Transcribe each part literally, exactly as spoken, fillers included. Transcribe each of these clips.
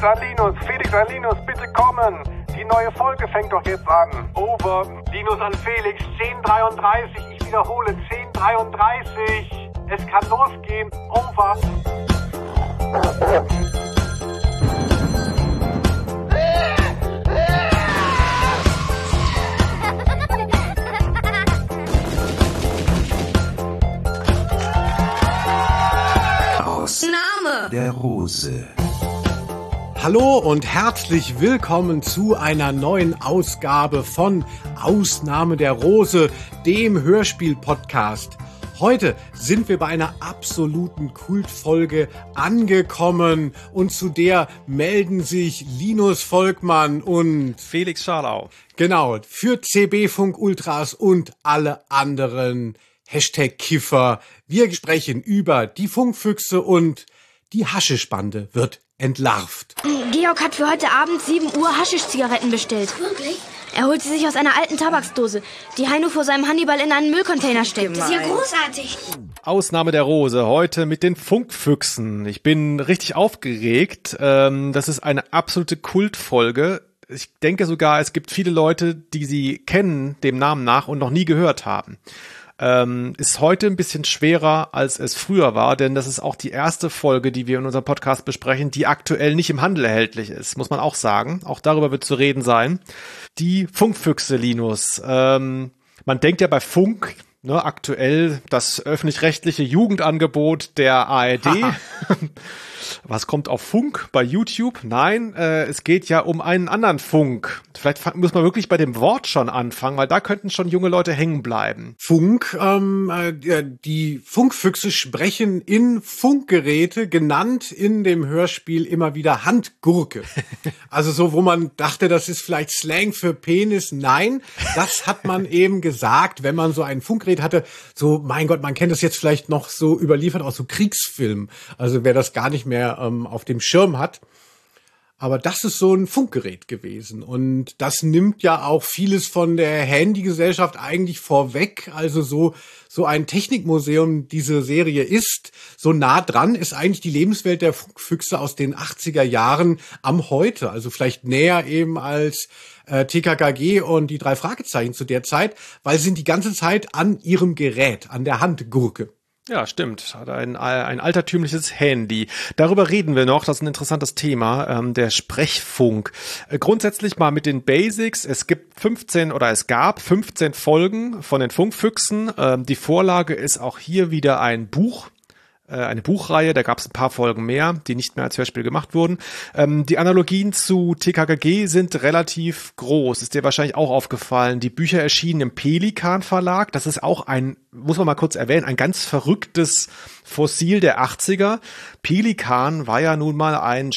an Linus, Felix an Linus, bitte kommen. Die neue Folge fängt doch jetzt an. Over. Linus an Felix, zehn Uhr dreiunddreißig. Ich wiederhole, zehn Uhr dreiunddreißig. Es kann losgehen. Over. Ausnahme der Rose. Hallo und herzlich willkommen zu einer neuen Ausgabe von Ausnahme der Rose, dem Hörspiel-Podcast. Heute sind wir bei einer absoluten Kultfolge angekommen und zu der melden sich Linus Volkmann und Felix Scharlau. Genau, für C B Funk Ultras und alle anderen Hashtag Kiffer. Wir sprechen über die Funkfüchse und die Haschischbande wird entlarvt. Georg hat für heute Abend sieben Uhr Haschisch-Zigaretten bestellt. Wirklich? Er holt sie sich aus einer alten Tabaksdose, die Heino vor seinem Hannibal in einen Müllcontainer steckt. Das ist ja großartig. Ausnahme der Rose, heute mit den Funkfüchsen. Ich bin richtig aufgeregt. Das ist eine absolute Kultfolge. Ich denke sogar, es gibt viele Leute, die sie kennen, dem Namen nach, und noch nie gehört haben. Ähm, ist heute ein bisschen schwerer, als es früher war, denn das ist auch die erste Folge, die wir in unserem Podcast besprechen, die aktuell nicht im Handel erhältlich ist, muss man auch sagen. Auch darüber wird zu reden sein. Die Funkfüchse, Linus. Ähm, man denkt ja bei Funk, ne, aktuell das öffentlich-rechtliche Jugendangebot der A R D. Was kommt auf Funk bei YouTube? Nein, äh, es geht ja um einen anderen Funk. Vielleicht muss man wirklich bei dem Wort schon anfangen, weil da könnten schon junge Leute hängen bleiben. Funk, ähm, äh, die Funkfüchse sprechen in Funkgeräte, genannt in dem Hörspiel immer wieder Handgurke. Also so, wo man dachte, das ist vielleicht Slang für Penis. Nein, das hat man eben gesagt, wenn man so ein Funkgerät hatte. So, mein Gott, man kennt das jetzt vielleicht noch so überliefert aus so Kriegsfilmen. Also wer das gar nicht mehr ähm, auf dem Schirm hat. Aber das ist so ein Funkgerät gewesen. Und das nimmt ja auch vieles von der Handygesellschaft eigentlich vorweg. Also so, so ein Technikmuseum diese Serie ist, so nah dran ist eigentlich die Lebenswelt der Funkfüchse aus den achtziger Jahren am Heute. Also vielleicht näher eben als äh, T K K G und die drei Fragezeichen zu der Zeit, weil sie sind die ganze Zeit an ihrem Gerät, an der Handgurke. Ja, stimmt. Hat ein, ein altertümliches Handy. Darüber reden wir noch. Das ist ein interessantes Thema, ähm, der Sprechfunk. Äh, grundsätzlich mal mit den Basics. Es gibt fünfzehn oder es gab fünfzehn Folgen von den Funkfüchsen. Ähm, die Vorlage ist auch hier wieder ein Buch. Eine Buchreihe, da gab es ein paar Folgen mehr, die nicht mehr als Hörspiel gemacht wurden. Ähm, die Analogien zu T K K G sind relativ groß, ist dir wahrscheinlich auch aufgefallen. Die Bücher erschienen im Pelikan Verlag, das ist auch ein, muss man mal kurz erwähnen, ein ganz verrücktes Fossil der achtziger. Pelikan war ja nun mal ein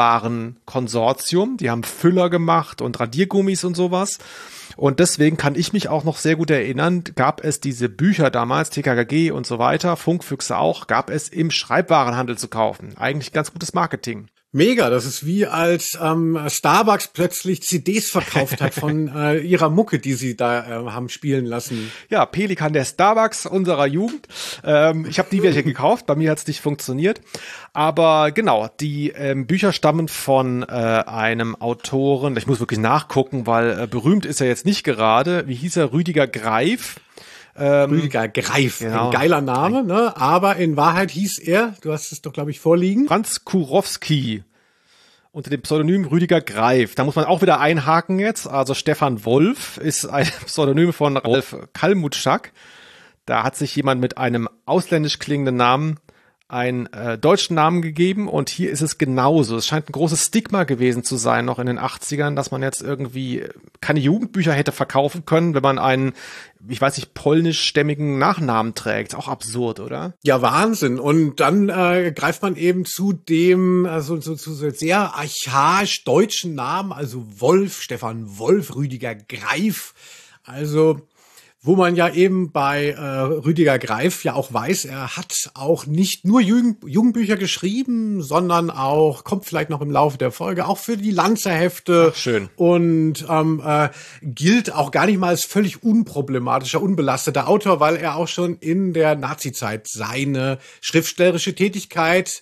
Schreibwarenkonsortium, die haben Füller gemacht und Radiergummis und sowas. Und deswegen kann ich mich auch noch sehr gut erinnern, gab es diese Bücher damals, T K K G und so weiter, Funkfüchse auch, gab es im Schreibwarenhandel zu kaufen. Eigentlich ganz gutes Marketing. Mega, das ist wie als ähm, Starbucks plötzlich C Ds verkauft hat von äh, ihrer Mucke, die sie da äh, haben spielen lassen. Ja, Pelikan, der Starbucks unserer Jugend. Ähm, ich habe die welche gekauft, bei mir hat's nicht funktioniert. Aber genau, die ähm, Bücher stammen von äh, einem Autoren, ich muss wirklich nachgucken, weil äh, berühmt ist er jetzt nicht gerade. Wie hieß er? Rüdiger Greif. Ähm, Rüdiger Greif, genau. Ein geiler Name, ne? Aber in Wahrheit hieß er, du hast es doch, glaube ich, vorliegen. Franz Kurowski, unter dem Pseudonym Rüdiger Greif. Da muss man auch wieder einhaken jetzt. Also Stefan Wolf ist ein Pseudonym von Ralf Kalmutschak. Da hat sich jemand mit einem ausländisch klingenden Namen einen äh, deutschen Namen gegeben, und hier ist es genauso. Es scheint ein großes Stigma gewesen zu sein, noch in den achtzigern, dass man jetzt irgendwie keine Jugendbücher hätte verkaufen können, wenn man einen, ich weiß nicht, polnischstämmigen Nachnamen trägt. Auch absurd, oder? Ja, Wahnsinn. Und dann äh, greift man eben zu dem, also zu, zu so sehr archaisch deutschen Namen, also Wolf, Stefan Wolf, Rüdiger Greif. Also wo man ja eben bei äh, Rüdiger Greif ja auch weiß, er hat auch nicht nur Jugend, Jugendbücher geschrieben, sondern auch, kommt vielleicht noch im Laufe der Folge, auch für die Lanzerhefte. Ach, schön. Und ähm, äh, gilt auch gar nicht mal als völlig unproblematischer, unbelasteter Autor, weil er auch schon in der Nazizeit seine schriftstellerische Tätigkeit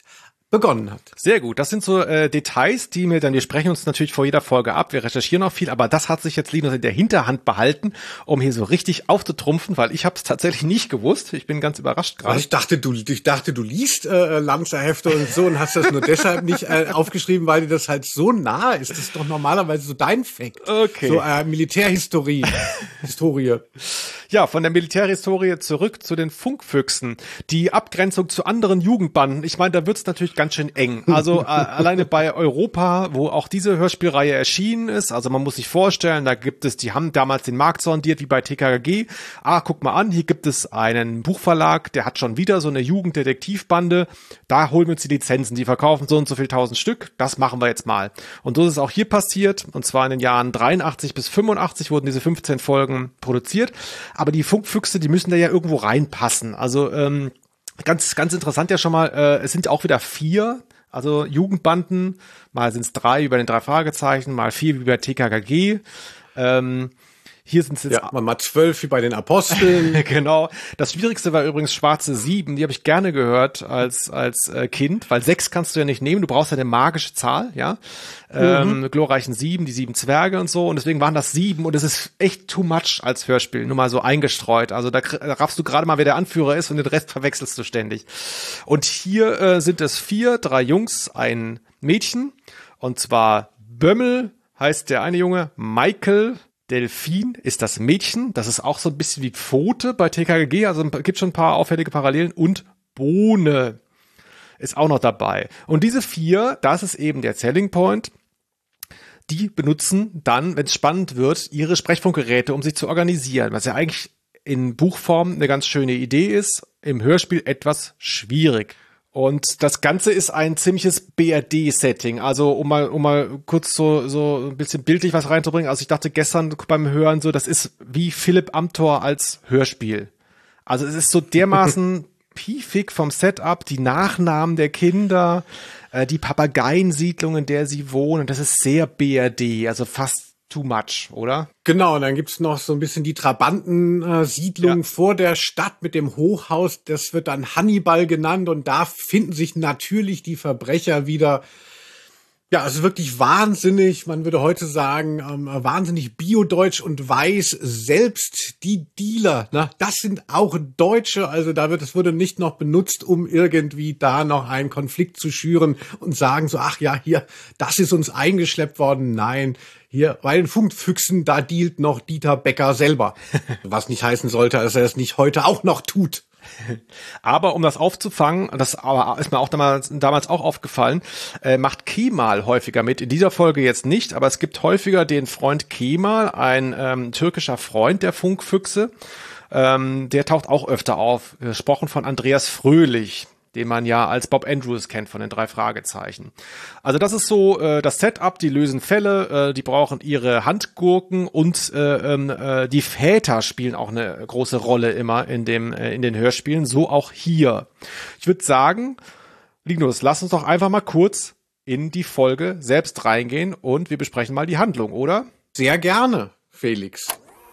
begonnen hat. Sehr gut. Das sind so äh, Details, die mir dann, wir sprechen uns natürlich vor jeder Folge ab, wir recherchieren auch viel, aber das hat sich jetzt Linus in der Hinterhand behalten, um hier so richtig aufzutrumpfen, weil ich habe es tatsächlich nicht gewusst. Ich bin ganz überrascht gerade. Ich dachte, du, ich dachte, du liest äh, Lanzerhefte und so und hast das nur deshalb nicht äh, aufgeschrieben, weil dir das halt so nah ist. Das ist doch normalerweise so dein Fact. Okay. So äh, Militärhistorie. Historie. Ja, von der Militärhistorie zurück zu den Funkfüchsen. Die Abgrenzung zu anderen Jugendbanden. Ich meine, da wird's natürlich ganz schön eng. Also äh, alleine bei Europa, wo auch diese Hörspielreihe erschienen ist, also man muss sich vorstellen, da gibt es, die haben damals den Markt sondiert wie bei T K K G. Ah, guck mal an, hier gibt es einen Buchverlag, der hat schon wieder so eine Jugenddetektivbande. Da holen wir uns die Lizenzen, die verkaufen so und so viel tausend Stück. Das machen wir jetzt mal. Und so ist es auch hier passiert. Und zwar in den Jahren dreiundachtzig bis fünfundachtzig wurden diese fünfzehn Folgen produziert. Aber die Funkfüchse, die müssen da ja irgendwo reinpassen. Also ähm, ganz ganz interessant ja schon mal, äh, es sind auch wieder vier, also Jugendbanden. Mal sind es drei wie bei den drei Fragezeichen, mal vier wie bei T K K G. Ähm, Hier sind es jetzt ja, mal zwölf wie bei den Aposteln. Genau. Das Schwierigste war übrigens Schwarze Sieben. Die habe ich gerne gehört als als äh, Kind, weil sechs kannst du ja nicht nehmen. Du brauchst ja eine magische Zahl, ja. Ähm, mhm. Glorreichen Sieben, die sieben Zwerge und so. Und deswegen waren das sieben. Und es ist echt too much als Hörspiel. Nur mal so eingestreut. Also da, da raffst du gerade mal, wer der Anführer ist und den Rest verwechselst du ständig. Und hier äh, sind es vier, drei Jungs, ein Mädchen. Und zwar Bömmel heißt der eine Junge, Michael, Delfin ist das Mädchen, das ist auch so ein bisschen wie Pfote bei T K K G, also gibt schon ein paar auffällige Parallelen, und Bohne ist auch noch dabei. Und diese vier, das ist eben der Selling Point, die benutzen dann, wenn es spannend wird, ihre Sprechfunkgeräte, um sich zu organisieren, was ja eigentlich in Buchform eine ganz schöne Idee ist, im Hörspiel etwas schwierig. Und das Ganze ist ein ziemliches B R D-Setting. Also um mal um mal kurz so so ein bisschen bildlich was reinzubringen. Also ich dachte gestern beim Hören so, das ist wie Philipp Amthor als Hörspiel. Also es ist so dermaßen piefig vom Setup, die Nachnamen der Kinder, äh, die Papageiensiedlung, in der sie wohnen. Das ist sehr B R D, also fast too much, oder? Genau, und dann gibt's noch so ein bisschen die Trabantensiedlung ja. vor der Stadt mit dem Hochhaus. Das wird dann Hannibal genannt und da finden sich natürlich die Verbrecher wieder. Ja, also wirklich wahnsinnig, man würde heute sagen, ähm, wahnsinnig biodeutsch und weiß. Selbst die Dealer, ne, das sind auch Deutsche. Also da wird, es wurde nicht noch benutzt, um irgendwie da noch einen Konflikt zu schüren und sagen so, ach ja, hier, das ist uns eingeschleppt worden. Nein, hier bei den Funkfüchsen, da dealt noch Dieter Becker selber. Was nicht heißen sollte, dass er es nicht heute auch noch tut. Aber um das aufzufangen, das aber ist mir auch damals, damals auch aufgefallen, äh, macht Kemal häufiger mit. In dieser Folge jetzt nicht, aber es gibt häufiger den Freund Kemal, ein ähm, türkischer Freund der Funkfüchse. Ähm, der taucht auch öfter auf, gesprochen von Andreas Fröhlich, den man ja als Bob Andrews kennt von den drei Fragezeichen. Also das ist so äh, das Setup, die lösen Fälle, äh, die brauchen ihre Handgurken und äh, äh, die Väter spielen auch eine große Rolle immer in dem äh, in den Hörspielen, so auch hier. Ich würde sagen, Linus, lass uns doch einfach mal kurz in die Folge selbst reingehen und wir besprechen mal die Handlung, oder? Sehr gerne, Felix.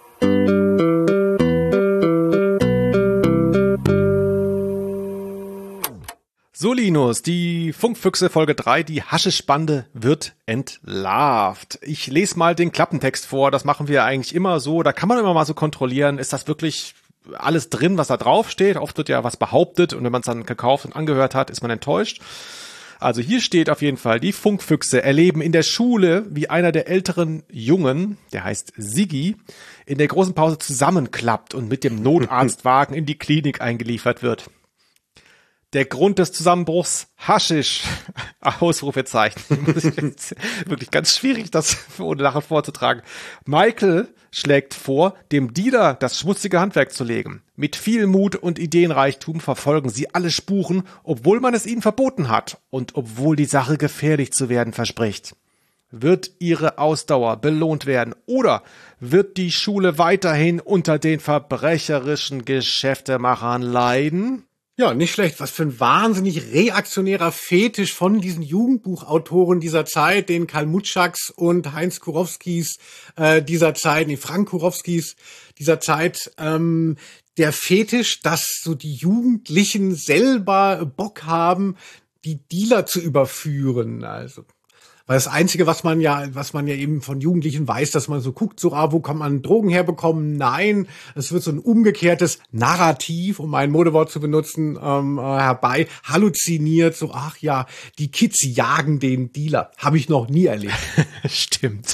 So, Linus, die Funkfüchse Folge drei, die Haschischbande wird entlarvt. Ich lese mal den Klappentext vor, das machen wir eigentlich immer so, da kann man immer mal so kontrollieren, ist das wirklich alles drin, was da drauf steht? Oft wird ja was behauptet und wenn man es dann gekauft und angehört hat, ist man enttäuscht. Also hier steht auf jeden Fall, die Funkfüchse erleben in der Schule, wie einer der älteren Jungen, der heißt Siggi, in der großen Pause zusammenklappt und mit dem Notarztwagen in die Klinik eingeliefert wird. Der Grund des Zusammenbruchs, Haschisch, Ausrufezeichen. Wirklich ganz schwierig, das ohne Lachen vorzutragen. Michael schlägt vor, dem Dealer das schmutzige Handwerk zu legen. Mit viel Mut und Ideenreichtum verfolgen sie alle Spuren, obwohl man es ihnen verboten hat und obwohl die Sache gefährlich zu werden verspricht. Wird ihre Ausdauer belohnt werden oder wird die Schule weiterhin unter den verbrecherischen Geschäftemachern leiden? Ja, nicht schlecht. Was für ein wahnsinnig reaktionärer Fetisch von diesen Jugendbuchautoren dieser Zeit, den Karl Mutschaks und Heinz Kurowskis äh, dieser Zeit, nee, Frank Kurowskis dieser Zeit. Ähm, der Fetisch, dass so die Jugendlichen selber Bock haben, die Dealer zu überführen. Also, weil das Einzige, was man ja, was man ja eben von Jugendlichen weiß, dass man so guckt, so, ah, wo kann man Drogen herbekommen? Nein, es wird so ein umgekehrtes Narrativ, um ein Modewort zu benutzen, ähm, äh, herbei halluziniert. So, ach ja, die Kids jagen den Dealer. Habe ich noch nie erlebt. Stimmt.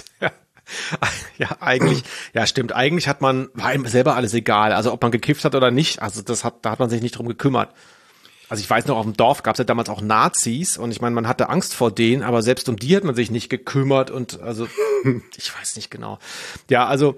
Ja, eigentlich, ja, stimmt. Eigentlich hat man, war ihm selber alles egal. Also, ob man gekifft hat oder nicht. Also, das hat, da hat man sich nicht drum gekümmert. Also ich weiß noch, auf dem Dorf gab es ja damals auch Nazis und ich meine, man hatte Angst vor denen, aber selbst um die hat man sich nicht gekümmert und also, ich weiß nicht genau. Ja, also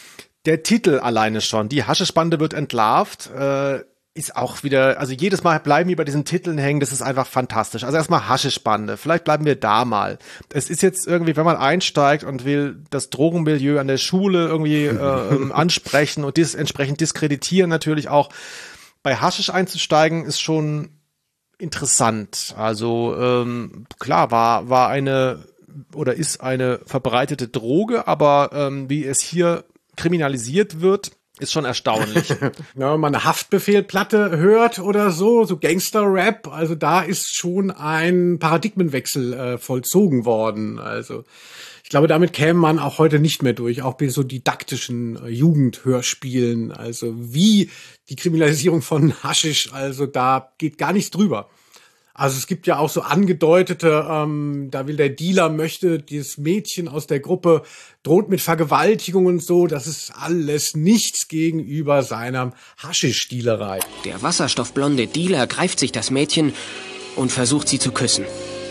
der Titel alleine schon, die Haschespande wird entlarvt, äh, ist auch wieder, also jedes Mal bleiben wir bei diesen Titeln hängen, das ist einfach fantastisch. Also erstmal Haschespande, vielleicht bleiben wir da mal. Es ist jetzt irgendwie, wenn man einsteigt und will das Drogenmilieu an der Schule irgendwie äh, ansprechen und das entsprechend diskreditieren natürlich auch, bei Haschisch einzusteigen ist schon interessant. Also ähm, klar, war war eine oder ist eine verbreitete Droge, aber ähm, wie es hier kriminalisiert wird, ist schon erstaunlich. Ja, wenn man eine Haftbefehl-Platte hört oder so, so Gangster-Rap, also da ist schon ein Paradigmenwechsel äh, vollzogen worden. Also ich glaube, damit käme man auch heute nicht mehr durch, auch bei so didaktischen äh, Jugendhörspielen. Also wie die Kriminalisierung von Haschisch, also da geht gar nichts drüber. Also es gibt ja auch so angedeutete, ähm, da will der Dealer, möchte dieses Mädchen aus der Gruppe, droht mit Vergewaltigung und so. Das ist alles nichts gegenüber seiner Haschisch-Dealerei. Der wasserstoffblonde Dealer greift sich das Mädchen und versucht sie zu küssen.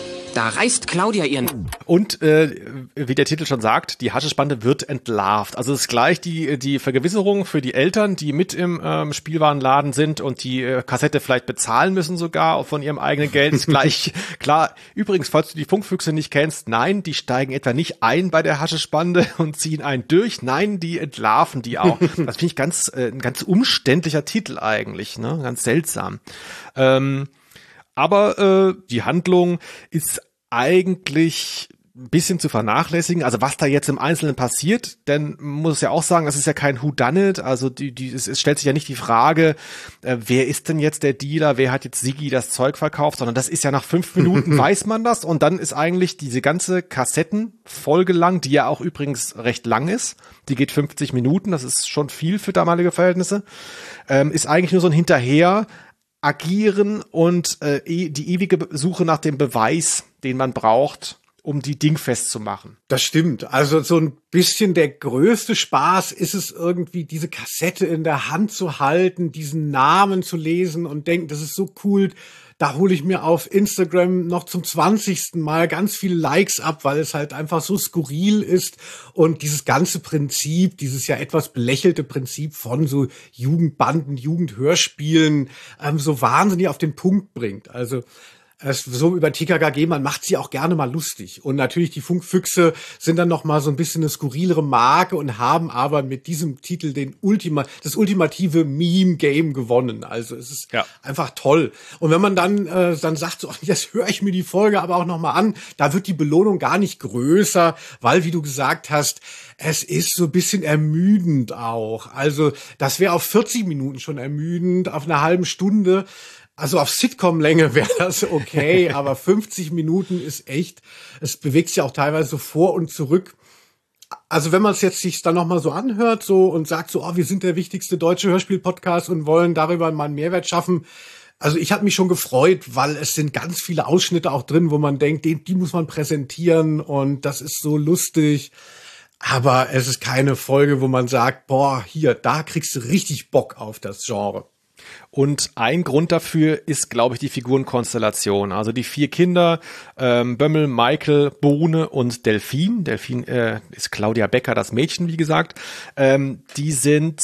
Da reißt Claudia ihren... Und äh, wie der Titel schon sagt, die Haschespande wird entlarvt. Also es ist gleich die die Vergewisserung für die Eltern, die mit im ähm, Spielwarenladen sind und die äh, Kassette vielleicht bezahlen müssen sogar von ihrem eigenen Geld. Ist gleich klar. Übrigens, falls du die Funkfüchse nicht kennst, nein, die steigen etwa nicht ein bei der Haschespande und ziehen einen durch. Nein, die entlarven die auch. Das finde ich ganz äh, ein ganz umständlicher Titel eigentlich, ne? Ganz seltsam. Ähm, Aber äh, die Handlung ist eigentlich ein bisschen zu vernachlässigen. Also was da jetzt im Einzelnen passiert, denn man muss ja auch sagen, das ist ja kein Whodunit. Also die, die, es, es stellt sich ja nicht die Frage, äh, wer ist denn jetzt der Dealer, wer hat jetzt Siggi das Zeug verkauft, sondern das ist ja nach fünf Minuten weiß man das und dann ist eigentlich diese ganze Kassettenfolge lang, die ja auch übrigens recht lang ist, die geht fünfzig Minuten, das ist schon viel für damalige Verhältnisse, ähm, ist eigentlich nur so ein Hinterher agieren und äh, die ewige Suche nach dem Beweis, den man braucht, um die dingfest zu machen. Das stimmt. Also so ein bisschen der größte Spaß ist es irgendwie, diese Kassette in der Hand zu halten, diesen Namen zu lesen und denken, das ist so cool. Da hole ich mir auf Instagram noch zum zwanzigsten Mal ganz viele Likes ab, weil es halt einfach so skurril ist und dieses ganze Prinzip, dieses ja etwas belächelte Prinzip von so Jugendbanden, Jugendhörspielen ähm, so wahnsinnig auf den Punkt bringt. Also es, so über T K K G, man macht sie auch gerne mal lustig. Und natürlich die Funkfüchse sind dann noch mal so ein bisschen eine skurrilere Marke und haben aber mit diesem Titel den Ultima, das ultimative Meme-Game gewonnen. Also es ist ja einfach toll. Und wenn man dann äh, dann sagt, so, jetzt höre ich mir die Folge aber auch noch mal an, da wird die Belohnung gar nicht größer, weil, wie du gesagt hast, es ist so ein bisschen ermüdend auch. Also das wäre auf vierzig Minuten schon ermüdend, auf einer halben Stunde. Also auf Sitcom-Länge wäre das okay, aber fünfzig Minuten ist echt, es bewegt sich auch teilweise so vor und zurück. Also wenn man es jetzt sich dann nochmal so anhört so und sagt so, oh, wir sind der wichtigste deutsche Hörspiel-Podcast und wollen darüber mal einen Mehrwert schaffen. Also ich habe mich schon gefreut, weil es sind ganz viele Ausschnitte auch drin, wo man denkt, die, die muss man präsentieren und das ist so lustig. Aber es ist keine Folge, wo man sagt, boah, hier, da kriegst du richtig Bock auf das Genre. Und ein Grund dafür ist, glaube ich, die Figurenkonstellation. Also die vier Kinder, ähm, Bömmel, Michael, Bohne und Delfin. Delfin äh, ist Claudia Becker, das Mädchen, wie gesagt. Ähm, die sind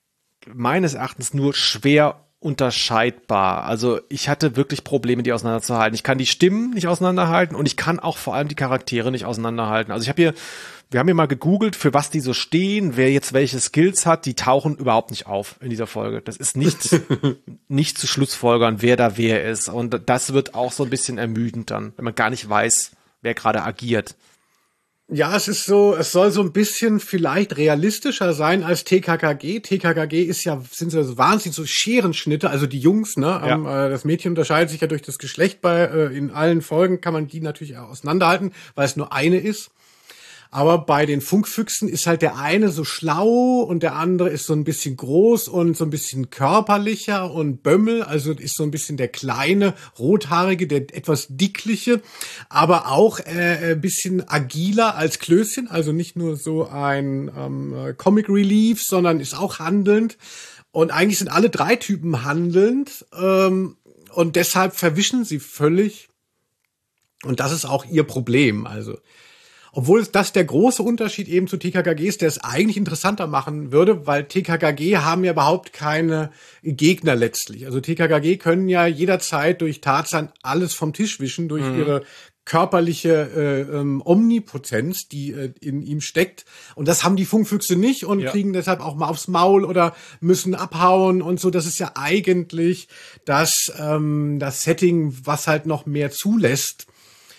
meines Erachtens nur schwer unterscheidbar. Also ich hatte wirklich Probleme, die auseinanderzuhalten. Ich kann die Stimmen nicht auseinanderhalten und ich kann auch vor allem die Charaktere nicht auseinanderhalten. Also ich habe hier, wir haben hier mal gegoogelt, für was die so stehen, wer jetzt welche Skills hat, die tauchen überhaupt nicht auf in dieser Folge. Das ist nicht, nicht zu schlussfolgern, wer da wer ist. Und das wird auch so ein bisschen ermüdend dann, wenn man gar nicht weiß, wer gerade agiert. Ja, es ist so, es soll so ein bisschen vielleicht realistischer sein als T K K G. T K K G ist ja, sind so wahnsinnig so Scherenschnitte, also die Jungs, ne? Ja. Ähm, äh, das Mädchen unterscheidet sich ja durch das Geschlecht bei, äh, in allen Folgen kann man die natürlich auch auseinanderhalten, weil es nur eine ist. Aber bei den Funkfüchsen ist halt der eine so schlau und der andere ist so ein bisschen groß und so ein bisschen körperlicher und Bömmel, also ist so ein bisschen der kleine, rothaarige, der etwas dickliche, aber auch äh, ein bisschen agiler als Klößchen, also nicht nur so ein ähm, Comic Relief, sondern ist auch handelnd. Und eigentlich sind alle drei Typen handelnd ähm, und deshalb verwischen sie völlig. Und das ist auch ihr Problem, also. Obwohl das der große Unterschied eben zu T K K G ist, der es eigentlich interessanter machen würde, weil T K K G haben ja überhaupt keine Gegner letztlich. Also T K K G können ja jederzeit durch Tarzan alles vom Tisch wischen, durch mhm. ihre körperliche äh, ähm, Omnipotenz, die äh, in ihm steckt. Und das haben die Funkfüchse nicht und ja. kriegen deshalb auch mal aufs Maul oder müssen abhauen und so. Das ist ja eigentlich das, ähm, das Setting, was halt noch mehr zulässt.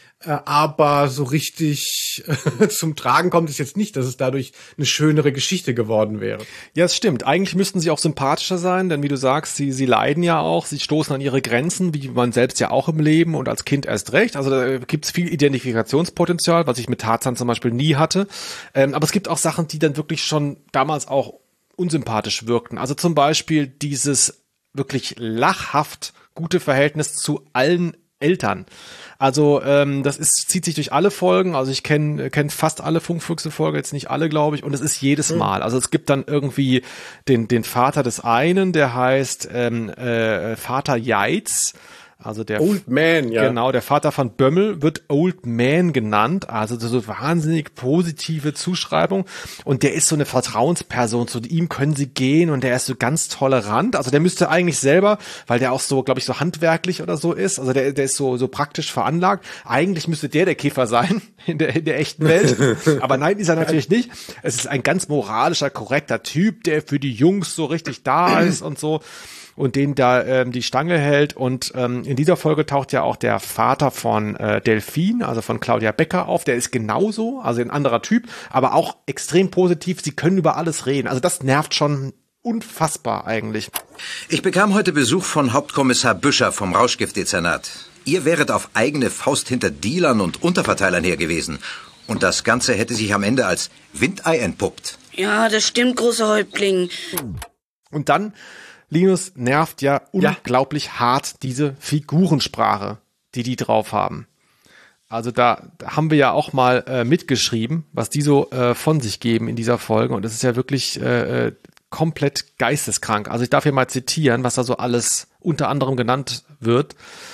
Aber so richtig äh, zum Tragen kommt es jetzt nicht, dass es dadurch eine schönere Geschichte geworden wäre. Ja, es stimmt. Eigentlich müssten sie auch sympathischer sein, denn wie du sagst, sie sie leiden ja auch, sie stoßen an ihre Grenzen, wie man selbst ja auch im Leben und als Kind erst recht. Also da gibt es viel Identifikationspotenzial, was ich mit Tarzan zum Beispiel nie hatte. Ähm, aber es gibt auch Sachen, die dann wirklich schon damals auch unsympathisch wirkten. Also zum Beispiel dieses wirklich lachhaft gute Verhältnis zu allen Eltern. Also ähm, das ist zieht sich durch alle Folgen. Also ich kenne kenn fast alle Funkfüchse-Folgen, jetzt nicht alle, glaube ich. Und es ist jedes Mal. Also es gibt dann irgendwie den den Vater des einen, der heißt ähm, äh, Vater Yeitz. Also der Old Man, ja. Genau, der Vater von Bömmel wird Old Man genannt, also so wahnsinnig positive Zuschreibung und der ist so eine Vertrauensperson, zu ihm können sie gehen und der ist so ganz tolerant, also der müsste eigentlich selber, weil der auch so, glaube ich, so handwerklich oder so ist, also der der ist so so praktisch veranlagt, eigentlich müsste der der Käfer sein in der in der echten Welt, aber nein, ist er natürlich nicht. Es ist ein ganz moralischer, korrekter Typ, der für die Jungs so richtig da ist und so. Und den da ähm, die Stange hält. Und ähm, in dieser Folge taucht ja auch der Vater von äh, Delphine, also von Claudia Becker auf. Der ist genauso, also ein anderer Typ, aber auch extrem positiv. Sie können über alles reden. Also das nervt schon unfassbar eigentlich. Ich bekam heute Besuch von Hauptkommissar Büscher vom Rauschgiftdezernat. Ihr wäret auf eigene Faust hinter Dealern und Unterverteilern her gewesen. Und das Ganze hätte sich am Ende als Windei entpuppt. Ja, das stimmt, großer Häuptling. Und dann Linus nervt ja unglaublich ja. hart diese Figurensprache, die die drauf haben. Also da, da haben wir ja auch mal äh, mitgeschrieben, was die so äh, von sich geben in dieser Folge. Und das ist ja wirklich äh, komplett geisteskrank. Also ich darf hier mal zitieren, was da so alles unter anderem genannt wird.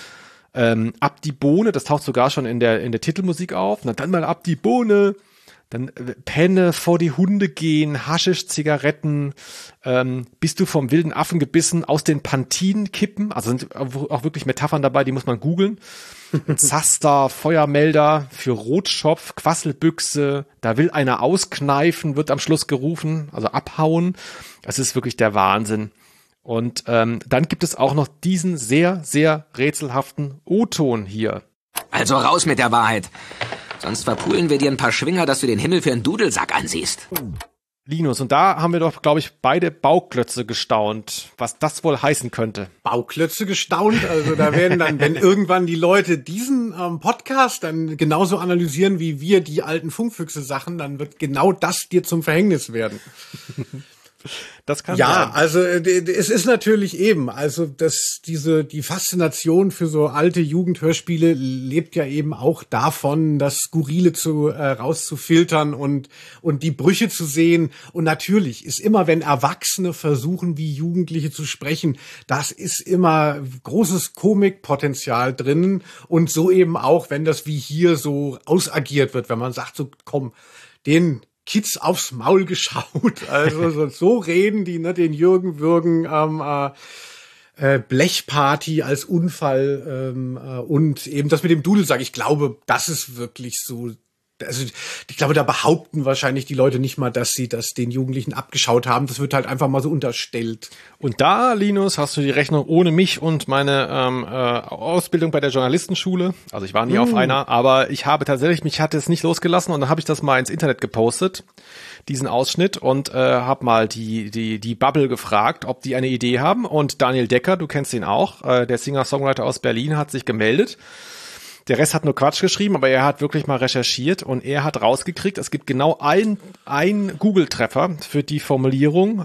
Ähm, ab die Bohne, das taucht sogar schon in der in der Titelmusik auf. Na dann mal ab die Bohne. Dann äh, Penne vor die Hunde gehen, Haschisch, Zigaretten, ähm, bist du vom wilden Affen gebissen, aus den Pantinen kippen, also sind auch wirklich Metaphern dabei, die muss man googeln. Zaster, Feuermelder für Rotschopf, Quasselbüchse, da will einer auskneifen, wird am Schluss gerufen, also abhauen. Das ist wirklich der Wahnsinn. Und ähm, dann gibt es auch noch diesen sehr, sehr rätselhaften O-Ton hier. Also raus mit der Wahrheit. Sonst verpulen wir dir ein paar Schwinger, dass du den Himmel für einen Dudelsack ansiehst. Linus, und da haben wir doch, glaube ich, beide Bauklötze gestaunt, was das wohl heißen könnte. Bauklötze gestaunt? Also da werden dann, wenn irgendwann die Leute diesen ähm, Podcast dann genauso analysieren, wie wir die alten Funkfüchse-Sachen, dann wird genau das dir zum Verhängnis werden. Das kann ja, sein. also es ist natürlich eben, also dass diese die Faszination für so alte Jugendhörspiele lebt ja eben auch davon, das Skurrile zu äh, rauszufiltern und und die Brüche zu sehen. Und natürlich ist immer, wenn Erwachsene versuchen, wie Jugendliche zu sprechen, das ist immer großes Komikpotenzial drin. Und so eben auch, wenn das wie hier so ausagiert wird, wenn man sagt, so komm, den Kids aufs Maul geschaut, also so, so reden die, ne, den Jürgen Würgen ähm, äh, Blechparty als Unfall ähm, äh, und eben das mit dem Dudelsack. Ich glaube, das ist wirklich so also ich glaube, da behaupten wahrscheinlich die Leute nicht mal, dass sie das den Jugendlichen abgeschaut haben. Das wird halt einfach mal so unterstellt. Und da, Linus, hast du die Rechnung ohne mich und meine ähm, äh, Ausbildung bei der Journalistenschule. Also ich war nie mm. auf einer, aber ich habe tatsächlich, mich hat es nicht losgelassen und dann habe ich das mal ins Internet gepostet, diesen Ausschnitt, und äh, habe mal die die die Bubble gefragt, ob die eine Idee haben. Und Daniel Decker, du kennst ihn auch, äh, der Singer-Songwriter aus Berlin, hat sich gemeldet. Der Rest hat nur Quatsch geschrieben, aber er hat wirklich mal recherchiert und er hat rausgekriegt, es gibt genau ein, ein Google-Treffer für die Formulierung,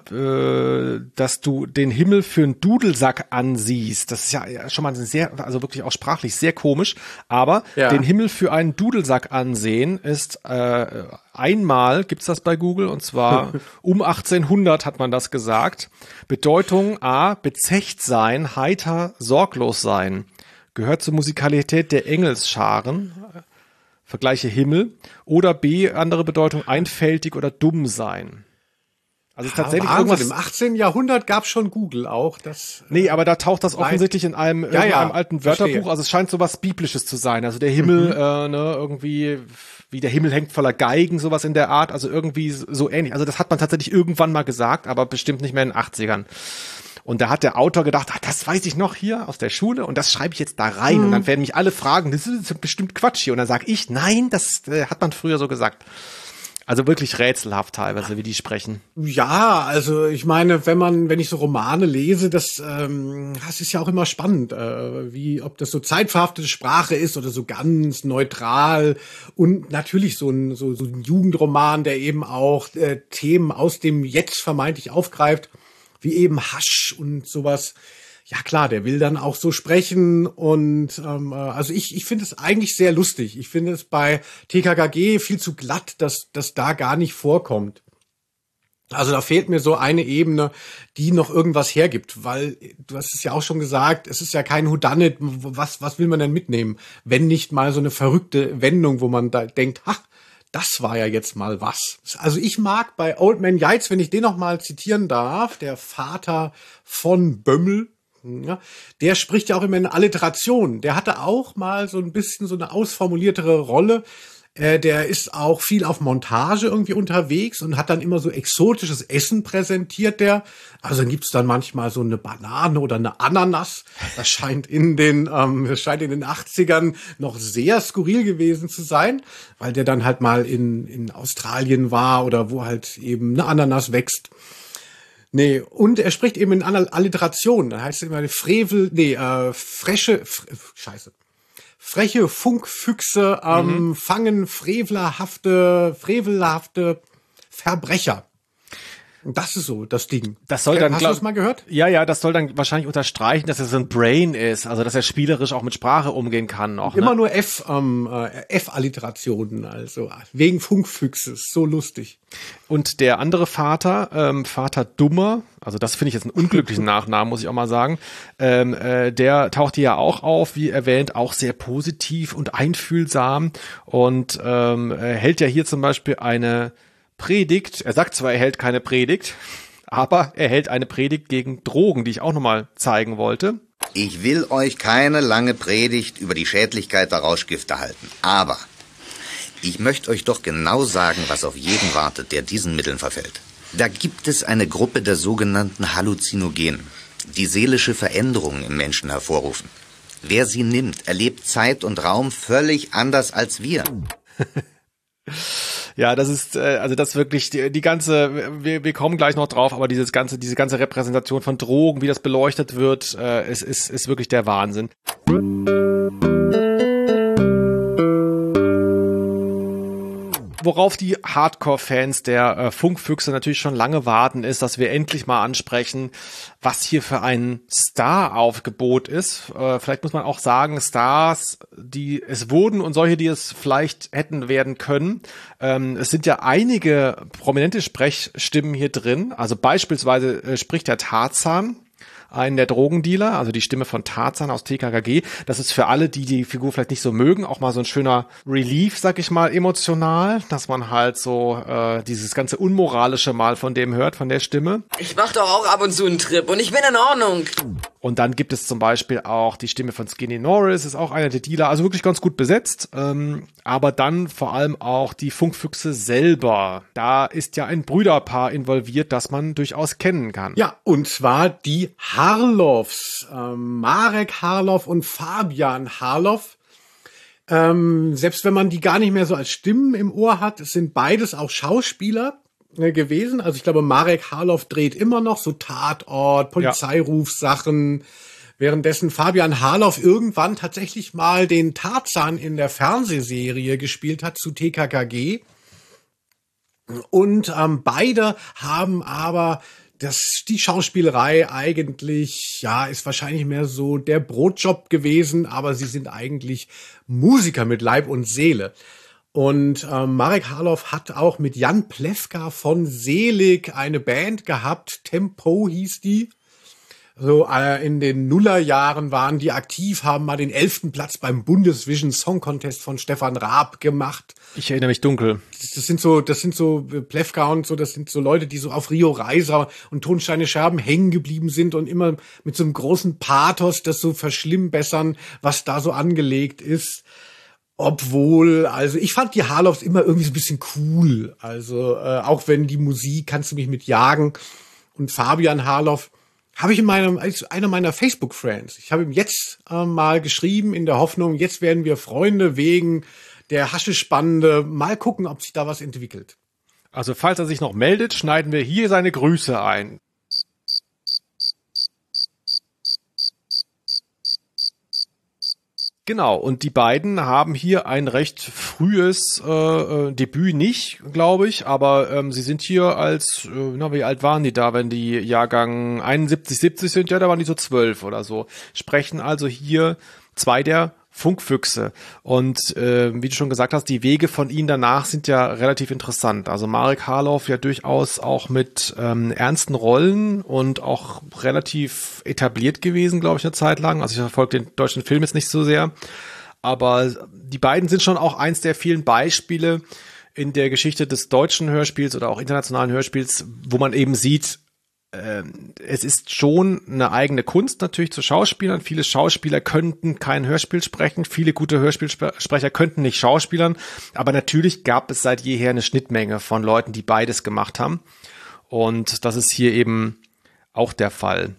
äh, dass du den Himmel für einen Dudelsack ansiehst. Das ist ja schon mal sehr, also wirklich auch sprachlich sehr komisch, aber ja. Den Himmel für einen Dudelsack ansehen ist äh, einmal, gibt's das bei Google, und zwar um achtzehnhundert hat man das gesagt. Bedeutung A, bezecht sein, heiter, sorglos sein. Gehört zur Musikalität der Engelsscharen, vergleiche Himmel, oder B, andere Bedeutung, einfältig oder dumm sein. Also es ist tatsächlich Wahnsinn, irgendwas. Im achtzehnten Jahrhundert gab es schon Google auch. Das, nee, aber da taucht das offensichtlich in einem, ja, in ja, einem alten Wörterbuch, verstehe. Also es scheint so was Biblisches zu sein. Also der Himmel, mhm. äh, ne, irgendwie, wie der Himmel hängt voller Geigen, sowas in der Art, also irgendwie so ähnlich. Also das hat man tatsächlich irgendwann mal gesagt, aber bestimmt nicht mehr in den achtzigern. Und da hat der Autor gedacht, ach, das weiß ich noch hier aus der Schule und das schreibe ich jetzt da rein. Mhm. Und dann werden mich alle fragen, das ist bestimmt Quatsch hier. Und dann sage ich, nein, das äh, hat man früher so gesagt. Also wirklich rätselhaft teilweise, wie die sprechen. Ja, also ich meine, wenn man, wenn ich so Romane lese, das, ähm, das ist ja auch immer spannend, äh, wie ob das so zeitverhaftete Sprache ist oder so ganz neutral. Und natürlich so ein, so, so ein Jugendroman, der eben auch äh, Themen aus dem Jetzt vermeintlich aufgreift, wie eben Hasch und sowas. Ja klar, der will dann auch so sprechen und ähm, also ich ich finde es eigentlich sehr lustig. Ich finde es bei T K K G viel zu glatt, dass das da gar nicht vorkommt. Also da fehlt mir so eine Ebene, die noch irgendwas hergibt, weil du hast es ja auch schon gesagt, es ist ja kein Whodunit. Was was will man denn mitnehmen, wenn nicht mal so eine verrückte Wendung, wo man da denkt, ach, das war ja jetzt mal was. Also ich mag bei Old Man Yeats, wenn ich den noch mal zitieren darf, der Vater von Bömmel, ja, der spricht ja auch immer in Alliteration. Der hatte auch mal so ein bisschen so eine ausformuliertere Rolle. Äh, der ist auch viel auf Montage irgendwie unterwegs und hat dann immer so exotisches Essen präsentiert, der. Also dann gibt's dann manchmal so eine Banane oder eine Ananas. Das scheint in den, ähm, das scheint in den achtzigern noch sehr skurril gewesen zu sein, weil der dann halt mal in, in Australien war oder wo halt eben eine Ananas wächst. Nee, und er spricht eben in Alliteration. Da heißt es immer Frevel, nee, äh, fresche, fre, scheiße. Freche Funkfüchse ähm, mhm. fangen frevelerhafte, frevelhafte Verbrecher. Und das ist so das Ding. Das soll dann, Hast glaub, du das mal gehört? Ja, ja, das soll dann wahrscheinlich unterstreichen, dass er so ein Brain ist, also dass er spielerisch auch mit Sprache umgehen kann. Noch, Immer ne? nur F, ähm, F-Alliterationen, also wegen Funkfüchses, so lustig. Und der andere Vater, ähm, Vater Dummer, also das finde ich jetzt einen unglücklichen Nachnamen, muss ich auch mal sagen, ähm, äh, der taucht hier ja auch auf, wie erwähnt, auch sehr positiv und einfühlsam und ähm, er hält ja hier zum Beispiel eine Predigt. Er sagt zwar, er hält keine Predigt, aber er hält eine Predigt gegen Drogen, die ich auch nochmal zeigen wollte. Ich will euch keine lange Predigt über die Schädlichkeit der Rauschgifte halten, aber ich möchte euch doch genau sagen, was auf jeden wartet, der diesen Mitteln verfällt. Da gibt es eine Gruppe der sogenannten Halluzinogenen, die seelische Veränderungen im Menschen hervorrufen. Wer sie nimmt, erlebt Zeit und Raum völlig anders als wir. Ja, das ist äh, also das wirklich die, die ganze, wir, wir kommen gleich noch drauf, aber dieses ganze, diese ganze Repräsentation von Drogen, wie das beleuchtet wird, äh, es ist, ist wirklich der Wahnsinn. Worauf die Hardcore-Fans der äh, Funkfüchse natürlich schon lange warten, ist, dass wir endlich mal ansprechen, was hier für ein Star-Aufgebot ist. Äh, vielleicht muss man auch sagen, Stars, die es wurden und solche, die es vielleicht hätten werden können. Ähm, es sind ja einige prominente Sprechstimmen hier drin. Also beispielsweise äh, spricht der Tarzan, einen der Drogendealer, also die Stimme von Tarzan aus T K K G. Das ist für alle, die die Figur vielleicht nicht so mögen, auch mal so ein schöner Relief, sag ich mal, emotional, dass man halt so äh, dieses ganze Unmoralische mal von dem hört, von der Stimme. Ich mach doch auch ab und zu einen Trip und ich bin in Ordnung. Und dann gibt es zum Beispiel auch die Stimme von Skinny Norris, ist auch einer der Dealer, also wirklich ganz gut besetzt. Ähm, aber dann vor allem auch die Funkfüchse selber. Da ist ja ein Brüderpaar involviert, das man durchaus kennen kann. Ja, und zwar die Harloffs. Ähm, Marek Harloff und Fabian Harloff. Ähm, selbst wenn man die gar nicht mehr so als Stimmen im Ohr hat, es sind beides auch Schauspieler gewesen. Also ich glaube, Marek Harloff dreht immer noch so Tatort, Polizeirufsachen, ja. Währenddessen Fabian Harloff irgendwann tatsächlich mal den Tarzan in der Fernsehserie gespielt hat zu T K K G. Und ähm, beide haben aber das, die Schauspielerei eigentlich, ja, ist wahrscheinlich mehr so der Brotjob gewesen, aber sie sind eigentlich Musiker mit Leib und Seele. Und ähm, Marek Harloff hat auch mit Jan Plewka von Selig eine Band gehabt, Tempo hieß die. So äh, in den Nullerjahren waren die aktiv, haben mal den elften Platz beim Bundesvision Song Contest von Stefan Raab gemacht. Ich erinnere mich dunkel. Das, das sind so, das sind so Plewka und so, das sind so Leute, die so auf Rio Reiser und Tonsteine Scherben hängen geblieben sind und immer mit so einem großen Pathos das so verschlimmbessern, was da so angelegt ist. Obwohl, also ich fand die Harloffs immer irgendwie so ein bisschen cool. Also äh, auch wenn die Musik kannst du mich mit jagen. Und Fabian Harloff habe ich in meinem, als einer meiner Facebook-Friends. Ich habe ihm jetzt äh, mal geschrieben in der Hoffnung, jetzt werden wir Freunde wegen der Haschischbande. Mal gucken, ob sich da was entwickelt. Also falls er sich noch meldet, schneiden wir hier seine Grüße ein. Genau, und die beiden haben hier ein recht frühes äh, Debüt nicht, glaube ich, aber ähm, sie sind hier als, äh, na, wie alt waren die da, wenn die Jahrgang einundsiebzig, siebzig sind? Ja, da waren die so zwölf oder so. Sprechen also hier zwei der Funkfüchse. Und äh, wie du schon gesagt hast, die Wege von ihnen danach sind ja relativ interessant. Also Marek Harloff ja durchaus auch mit ähm, ernsten Rollen und auch relativ etabliert gewesen, glaube ich, eine Zeit lang. Also ich verfolge den deutschen Film jetzt nicht so sehr. Aber die beiden sind schon auch eins der vielen Beispiele in der Geschichte des deutschen Hörspiels oder auch internationalen Hörspiels, wo man eben sieht, es ist schon eine eigene Kunst natürlich zu Schauspielern. Viele Schauspieler könnten kein Hörspiel sprechen. Viele gute Hörspielsprecher könnten nicht schauspielern. Aber natürlich gab es seit jeher eine Schnittmenge von Leuten, die beides gemacht haben. Und das ist hier eben auch der Fall.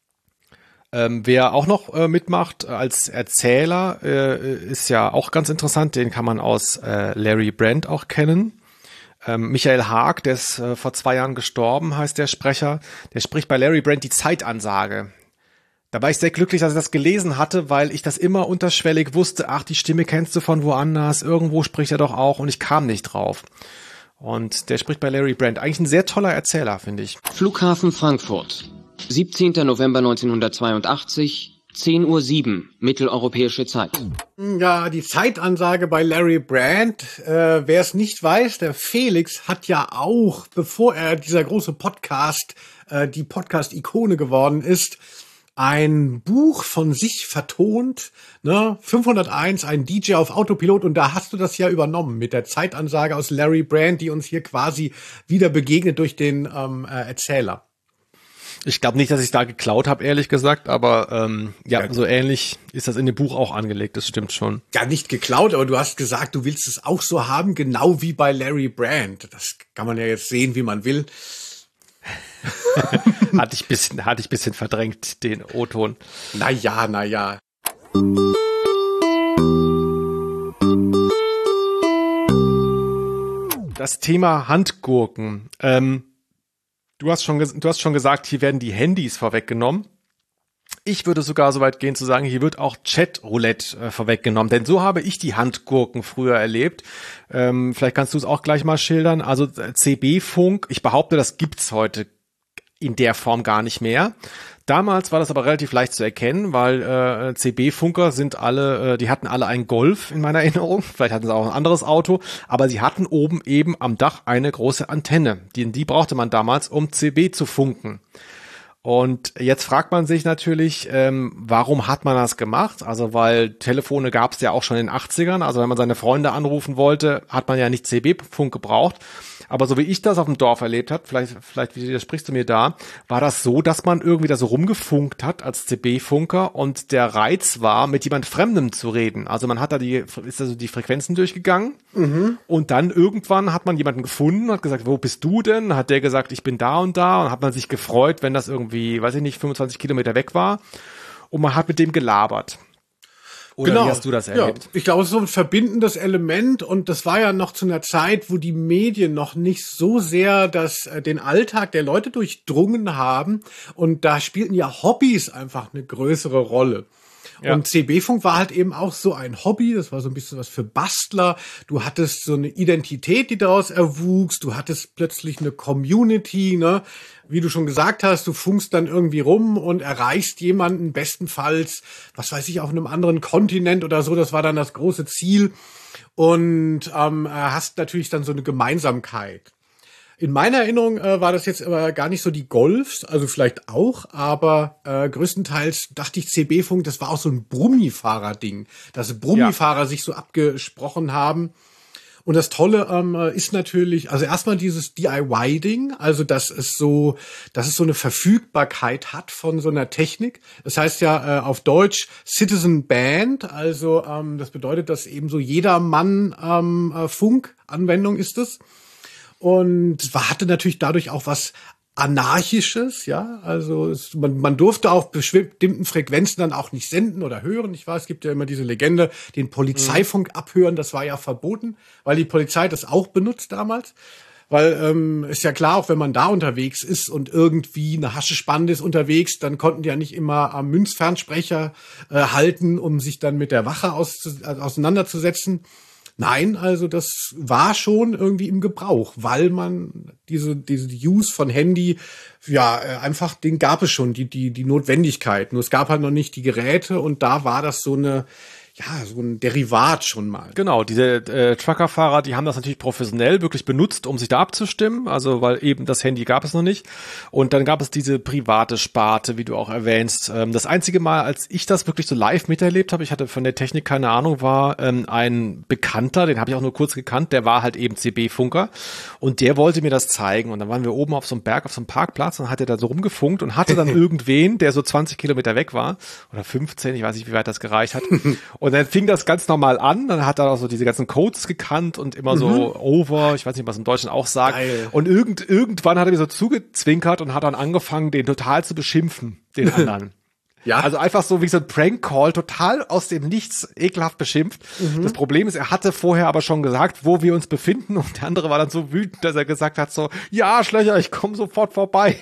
Ähm, wer auch noch äh, mitmacht als Erzähler, äh, ist ja auch ganz interessant. Den kann man aus äh, Larry Brand auch kennen. Ähm, Michael Haag, der ist äh, vor zwei Jahren gestorben, heißt der Sprecher. Der spricht bei Larry Brand die Zeitansage. Da war ich sehr glücklich, dass ich das gelesen hatte, weil ich das immer unterschwellig wusste. Ach, die Stimme kennst du von woanders. Irgendwo spricht er doch auch und ich kam nicht drauf. Und der spricht bei Larry Brand. Eigentlich ein sehr toller Erzähler, finde ich. Flughafen Frankfurt. siebzehnten November neunzehnhundertzweiundachtzig. zehn Uhr sieben, mitteleuropäische Zeit. Ja, die Zeitansage bei Larry Brand. Äh, wer es nicht weiß, der Felix hat ja auch, bevor er dieser große Podcast, äh, die Podcast-Ikone geworden ist, ein Buch von sich vertont, ne, fünfhunderteins, ein D J auf Autopilot, und da hast du das ja übernommen mit der Zeitansage aus Larry Brand, die uns hier quasi wieder begegnet durch den ähm, äh, Erzähler. Ich glaube nicht, dass ich da geklaut habe, ehrlich gesagt, aber ähm, ja, ja, so ähnlich ist das in dem Buch auch angelegt, das stimmt schon. Ja, nicht geklaut, aber du hast gesagt, du willst es auch so haben, genau wie bei Larry Brand. Das kann man ja jetzt sehen, wie man will. hatte ich bisschen, hatte ich bisschen verdrängt, den O-Ton. Na ja, na ja. Das Thema Handgurken. Ähm, Du hast schon, du hast schon gesagt, hier werden die Handys vorweggenommen. Ich würde sogar so weit gehen zu sagen, hier wird auch Chatroulette äh, vorweggenommen, denn so habe ich die Handgurken früher erlebt. Ähm, vielleicht kannst du es auch gleich mal schildern. Also C B-Funk, ich behaupte, das gibt's heute in der Form gar nicht mehr. Damals war das aber relativ leicht zu erkennen, weil äh, C B-Funker sind alle, äh, die hatten alle einen Golf in meiner Erinnerung. Vielleicht hatten sie auch ein anderes Auto, aber sie hatten oben eben am Dach eine große Antenne. Die, die brauchte man damals, um C B zu funken. Und jetzt fragt man sich natürlich, ähm, warum hat man das gemacht? Also weil Telefone gab es ja auch schon in den achtzigern. Also wenn man seine Freunde anrufen wollte, hat man ja nicht C B-Funk gebraucht. Aber so wie ich das auf dem Dorf erlebt habe, vielleicht, vielleicht widersprichst du mir da, war das so, dass man irgendwie da so rumgefunkt hat als C B-Funker und der Reiz war, mit jemand Fremdem zu reden. Also man hat da die, ist also die Frequenzen durchgegangen mhm. und dann irgendwann hat man jemanden gefunden und hat gesagt, wo bist du denn? Hat der gesagt, ich bin da und da, und hat man sich gefreut, wenn das irgendwie, weiß ich nicht, fünfundzwanzig Kilometer weg war, und man hat mit dem gelabert. Oder genau. Wie hast du das erlebt? Ja, ich glaube, es ist so ein verbindendes Element, und das war ja noch zu einer Zeit, wo die Medien noch nicht so sehr das, äh, den Alltag der Leute durchdrungen haben, und da spielten ja Hobbys einfach eine größere Rolle. Ja. Und C B-Funk war halt eben auch so ein Hobby, das war so ein bisschen was für Bastler. Du hattest so eine Identität, die daraus erwuchs, du hattest plötzlich eine Community, ne? Wie du schon gesagt hast, du funkst dann irgendwie rum und erreichst jemanden, bestenfalls, was weiß ich, auf einem anderen Kontinent oder so, das war dann das große Ziel. Und ähm, hast natürlich dann so eine Gemeinsamkeit. In meiner Erinnerung äh, war das jetzt aber gar nicht so die Golfs, also vielleicht auch, aber äh, größtenteils dachte ich, C B-Funk, das war auch so ein Brummifahrer-Ding, dass Brummifahrer ja. sich so abgesprochen haben. Und das Tolle ähm, ist natürlich, also erstmal dieses D I Y-Ding, also dass es so, dass es so eine Verfügbarkeit hat von so einer Technik. Das heißt ja äh, auf Deutsch Citizen Band, also ähm, das bedeutet, dass eben so jedermann ähm, äh, Funk-Anwendung ist es. Und es hatte natürlich dadurch auch was Anarchisches, ja, also es, man, man durfte auf bestimmten Frequenzen dann auch nicht senden oder hören. Ich weiß, es gibt ja immer diese Legende, den Polizeifunk mhm. abhören, das war ja verboten, weil die Polizei das auch benutzt damals. Weil ähm, ist ja klar, auch wenn man da unterwegs ist und irgendwie eine Haschespande ist unterwegs, dann konnten die ja nicht immer am Münzfernsprecher äh, halten, um sich dann mit der Wache aus, auseinanderzusetzen. Nein, also das war schon irgendwie im Gebrauch, weil man diese diese Use von Handy, ja, einfach, den gab es schon, die die die Notwendigkeit. Nur es gab halt noch nicht die Geräte, und da war das so eine, ja, so ein Derivat schon mal. Genau, diese äh, Truckerfahrer, die haben das natürlich professionell wirklich benutzt, um sich da abzustimmen, also weil eben das Handy gab es noch nicht. Und dann gab es diese private Sparte, wie du auch erwähnst. Ähm, das einzige Mal, als ich das wirklich so live miterlebt habe, ich hatte von der Technik keine Ahnung, war ähm, ein Bekannter, den habe ich auch nur kurz gekannt, der war halt eben C B-Funker, und der wollte mir das zeigen. Und dann waren wir oben auf so einem Berg, auf so einem Parkplatz, und hat er da so rumgefunkt und hatte dann irgendwen, der so zwanzig Kilometer weg war, oder fünfzehn, ich weiß nicht, wie weit das gereicht hat. Und dann fing das ganz normal an, dann hat er auch so diese ganzen Codes gekannt und immer mhm. so over, ich weiß nicht, was im Deutschen auch sagt. Geil. Und irgend, irgendwann hat er mir so zugezwinkert und hat dann angefangen, den total zu beschimpfen, den anderen. Ja. Also einfach so wie so ein Prank-Call, total aus dem Nichts ekelhaft beschimpft. Mhm. Das Problem ist, er hatte vorher aber schon gesagt, wo wir uns befinden, und der andere war dann so wütend, dass er gesagt hat so, ja, Schlöcher, ich komme sofort vorbei.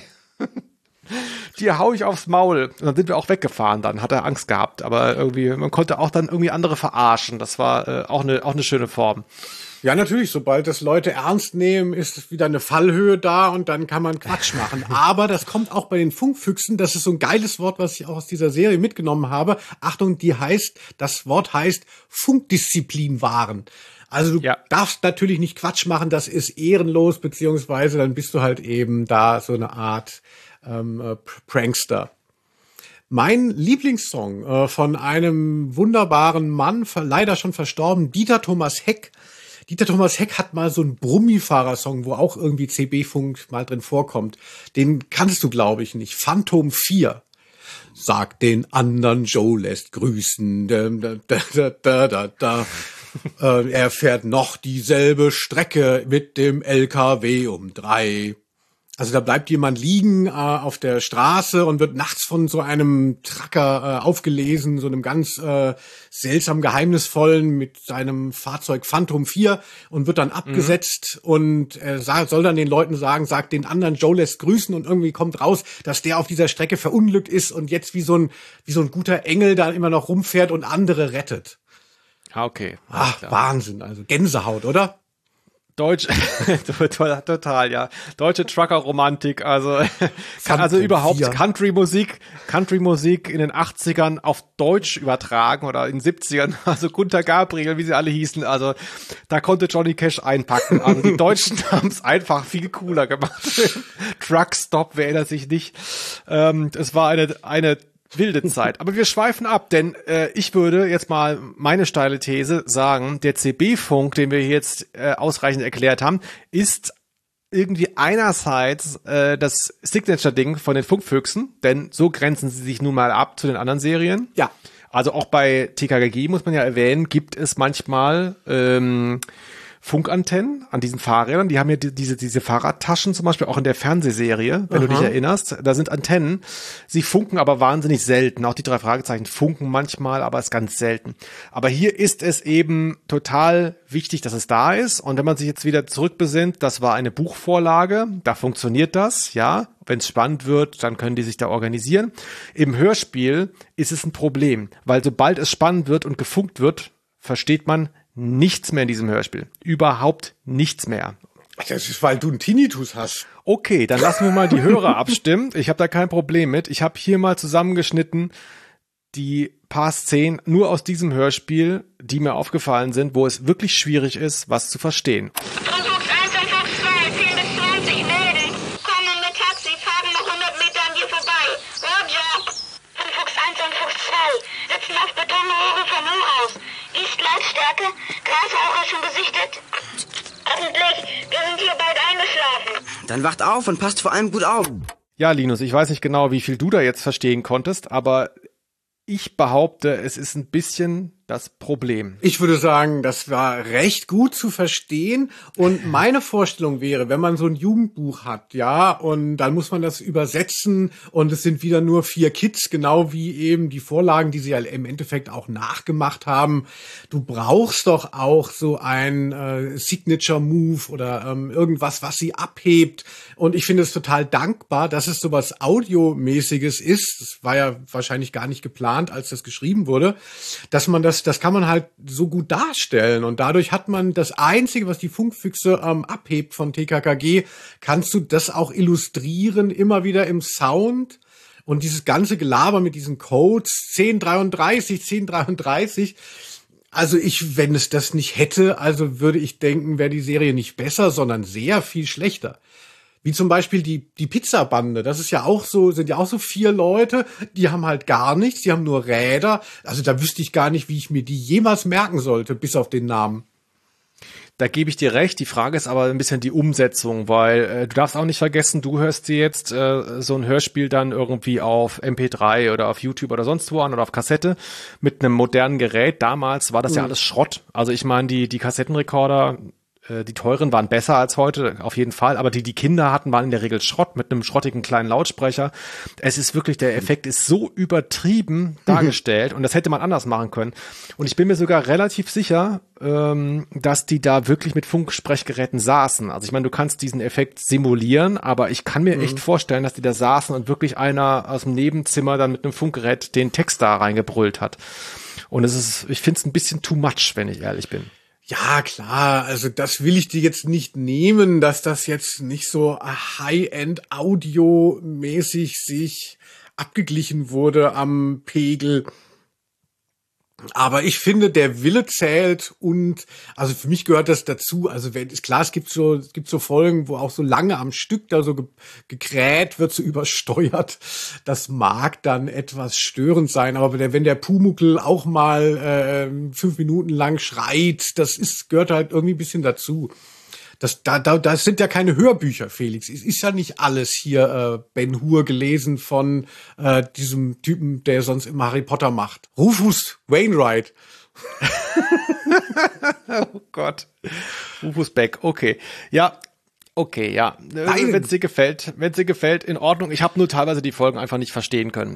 Die hau ich aufs Maul. Und dann sind wir auch weggefahren, dann hat er Angst gehabt. Aber irgendwie, man konnte auch dann irgendwie andere verarschen. Das war äh, auch eine auch eine schöne Form. Ja, natürlich, sobald das Leute ernst nehmen, ist wieder eine Fallhöhe da, und dann kann man Quatsch machen. Aber das kommt auch bei den Funkfüchsen, das ist so ein geiles Wort, was ich auch aus dieser Serie mitgenommen habe. Achtung, die heißt, das Wort heißt Funkdisziplin wahren. Also du ja. darfst natürlich nicht Quatsch machen, das ist ehrenlos, beziehungsweise dann bist du halt eben da so eine Art ähm, äh, Prankster. Mein Lieblingssong äh, von einem wunderbaren Mann, leider schon verstorben, Dieter Thomas Heck. Dieter Thomas Heck hat mal so einen Brummifahrer-Song, wo auch irgendwie C B-Funk mal drin vorkommt. Den kannst du, glaube ich, nicht. Phantom vier. Sag den anderen, Joe lässt grüßen. Da, da, da, da, da, da. äh, er fährt noch dieselbe Strecke mit dem L K W um drei. Also da bleibt jemand liegen äh, auf der Straße und wird nachts von so einem Trucker äh, aufgelesen, so einem ganz äh, seltsam geheimnisvollen mit seinem Fahrzeug Phantom vier, und wird dann abgesetzt mhm. und er soll dann den Leuten sagen, sagt den anderen, Joe lässt grüßen, und irgendwie kommt raus, dass der auf dieser Strecke verunglückt ist und jetzt wie so ein wie so ein guter Engel da immer noch rumfährt und andere rettet. Ah, okay. Ach, Wahnsinn, also Gänsehaut, oder? Deutsch, total, ja. Deutsche Trucker-Romantik, also, also überhaupt Country-Musik, Country-Musik in den achtzigern auf Deutsch übertragen oder in den siebzigern, also Gunter Gabriel, wie sie alle hießen, also da konnte Johnny Cash einpacken. Also die Deutschen haben es einfach viel cooler gemacht. Truckstop, wer erinnert sich nicht. Ähm, es war eine, eine wilde Zeit. Aber wir schweifen ab, denn äh, ich würde jetzt mal meine steile These sagen, der C B-Funk, den wir jetzt äh, ausreichend erklärt haben, ist irgendwie einerseits äh, das Signature-Ding von den Funkfüchsen, denn so grenzen sie sich nun mal ab zu den anderen Serien. Ja. Also auch bei T K K G, muss man ja erwähnen, gibt es manchmal ähm, Funkantennen an diesen Fahrrädern. Die haben ja die, diese diese Fahrradtaschen zum Beispiel auch in der Fernsehserie, wenn Aha. du dich erinnerst. Da sind Antennen. Sie funken aber wahnsinnig selten. Auch die drei Fragezeichen funken manchmal, aber ist ganz selten. Aber hier ist es eben total wichtig, dass es da ist. Und wenn man sich jetzt wieder zurückbesinnt, das war eine Buchvorlage. Da funktioniert das, ja. Wenn es spannend wird, dann können die sich da organisieren. Im Hörspiel ist es ein Problem, weil sobald es spannend wird und gefunkt wird, versteht man nichts mehr in diesem Hörspiel. Überhaupt nichts mehr. Das ist, weil du einen Tinnitus hast. Okay, dann lassen wir mal die Hörer abstimmen. Ich habe da kein Problem mit. Ich habe hier mal zusammengeschnitten die paar Szenen nur aus diesem Hörspiel, die mir aufgefallen sind, wo es wirklich schwierig ist, was zu verstehen. Versuchs eins und Fuchs zwei, zehn bis zwanzig, melden. Kommen mit Taxi, fahren noch hundert Meter an dir vorbei. Roger. Fuchs eins und Fuchs zwei, sitzen auf Betonrohre vom Hochhaus. Ist Lautstärke, Grasraucher schon gesichtet? Hoffentlich, wir sind hier bald eingeschlafen. Dann wacht auf und passt vor allem gut auf. Ja, Linus, ich weiß nicht genau, wie viel du da jetzt verstehen konntest, aber ich behaupte, es ist ein bisschen das Problem. Ich würde sagen, das war recht gut zu verstehen. Und meine Vorstellung wäre, wenn man so ein Jugendbuch hat, ja, und dann muss man das übersetzen und es sind wieder nur vier Kids, genau wie eben die Vorlagen, die sie ja im Endeffekt auch nachgemacht haben. Du brauchst doch auch so ein äh, Signature-Move oder ähm, irgendwas, was sie abhebt. Und ich finde es total dankbar, dass es sowas Audiomäßiges ist. Das war ja wahrscheinlich gar nicht geplant, als das geschrieben wurde, dass man das Das kann man halt so gut darstellen und dadurch hat man das Einzige, was die Funkfüchse ähm, abhebt von T K K G, kannst du das auch illustrieren, immer wieder im Sound und dieses ganze Gelaber mit diesen Codes, zehn dreiunddreißig, zehn dreiunddreißig, also ich, wenn es das nicht hätte, also würde ich denken, wäre die Serie nicht besser, sondern sehr viel schlechter. Wie zum Beispiel die, die Pizzabande. Das ist ja auch so, sind ja auch so vier Leute, die haben halt gar nichts, die haben nur Räder. Also da wüsste ich gar nicht, wie ich mir die jemals merken sollte, bis auf den Namen. Da gebe ich dir recht. Die Frage ist aber ein bisschen die Umsetzung, weil äh, du darfst auch nicht vergessen, du hörst dir jetzt äh, so ein Hörspiel dann irgendwie auf M P drei oder auf YouTube oder sonst wo an oder auf Kassette mit einem modernen Gerät. Damals war das mhm. ja alles Schrott. Also ich meine, die, die Kassettenrekorder, die teuren waren besser als heute, auf jeden Fall, aber die die Kinder hatten, waren in der Regel Schrott mit einem schrottigen kleinen Lautsprecher. Es ist wirklich, der Effekt ist so übertrieben dargestellt und das hätte man anders machen können. Und ich bin mir sogar relativ sicher, ähm, dass die da wirklich mit Funksprechgeräten saßen. Also ich meine, du kannst diesen Effekt simulieren, aber ich kann mir mhm. echt vorstellen, dass die da saßen und wirklich einer aus dem Nebenzimmer dann mit einem Funkgerät den Text da reingebrüllt hat. Und es ist, ich finde es ein bisschen too much, wenn ich ehrlich bin. Ja, klar, also das will ich dir jetzt nicht nehmen, dass das jetzt nicht so High-End-Audio-mäßig sich abgeglichen wurde am Pegel. Aber ich finde, der Wille zählt und also für mich gehört das dazu. Also wenn ist klar, es gibt so es gibt so Folgen, wo auch so lange am Stück da so ge- gekräht wird, so übersteuert. Das mag dann etwas störend sein, aber wenn der, wenn der Pumuckl auch mal äh, fünf Minuten lang schreit, das ist gehört halt irgendwie ein bisschen dazu. Das, da, da, das sind ja keine Hörbücher, Felix. Es ist ja nicht alles hier äh, Ben Hur gelesen von äh, diesem Typen, der sonst immer Harry Potter macht. Rufus Wainwright. Oh Gott. Rufus Beck, okay. Ja, okay, ja. Wenn es dir gefällt, wenn es dir gefällt, in Ordnung. Ich habe nur teilweise die Folgen einfach nicht verstehen können.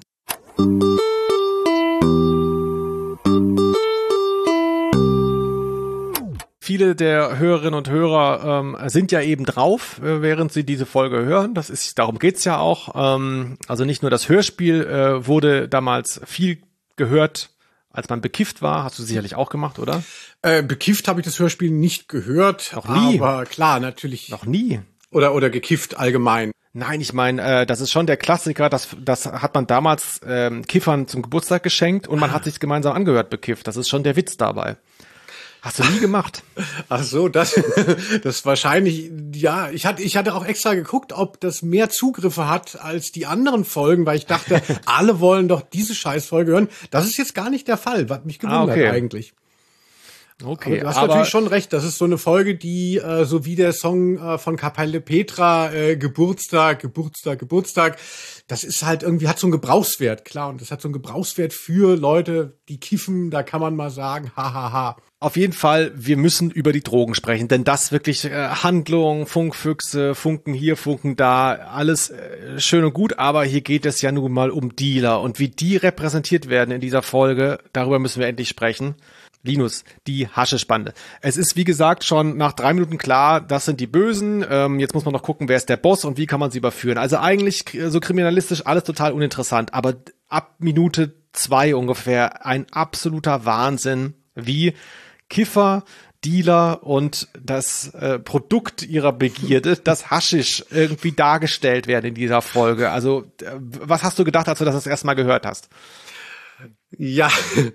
Viele der Hörerinnen und Hörer ähm, sind ja eben drauf, äh, während sie diese Folge hören. Das ist, darum geht's ja auch. Ähm, also nicht nur das Hörspiel äh, wurde damals viel gehört als man bekifft war? Hast du sicherlich auch gemacht, oder? Äh, bekifft habe ich das Hörspiel nicht gehört. Noch nie? Aber klar, natürlich. Noch nie? Oder, oder gekifft allgemein. Nein, ich meine, äh, das ist schon der Klassiker, das, das hat man damals ähm, Kiffern zum Geburtstag geschenkt und man hat sich gemeinsam angehört bekifft. Das ist schon der Witz dabei. Hast du nie gemacht? Ach so, das, das wahrscheinlich, ja, ich hatte, ich hatte auch extra geguckt, ob das mehr Zugriffe hat als die anderen Folgen, weil ich dachte, alle wollen doch diese Scheißfolge hören. Das ist jetzt gar nicht der Fall, was mich gewundert ah, okay. eigentlich. Okay, aber du hast aber natürlich schon recht, das ist so eine Folge, die, äh, so wie der Song äh, von Kapelle Petra, äh, Geburtstag, Geburtstag, Geburtstag, das ist halt irgendwie, hat so einen Gebrauchswert, klar, und das hat so einen Gebrauchswert für Leute, die kiffen, da kann man mal sagen, hahaha. Ha, ha. Auf jeden Fall, wir müssen über die Drogen sprechen, denn das wirklich äh, Handlung, Funkfüchse, Funken hier, Funken da, alles äh, schön und gut, aber hier geht es ja nun mal um Dealer und wie die repräsentiert werden in dieser Folge, darüber müssen wir endlich sprechen. Linus, die Haschespande. Es ist, wie gesagt, schon nach drei Minuten klar, das sind die Bösen. Ähm, jetzt muss man noch gucken, wer ist der Boss und wie kann man sie überführen. Also eigentlich so kriminalistisch alles total uninteressant, aber ab Minute zwei ungefähr ein absoluter Wahnsinn, wie Kiffer, Dealer und das äh, Produkt ihrer Begierde, das Haschisch, irgendwie dargestellt werden in dieser Folge. Also, äh, was hast du gedacht, als du das das erste Mal gehört hast? Ja,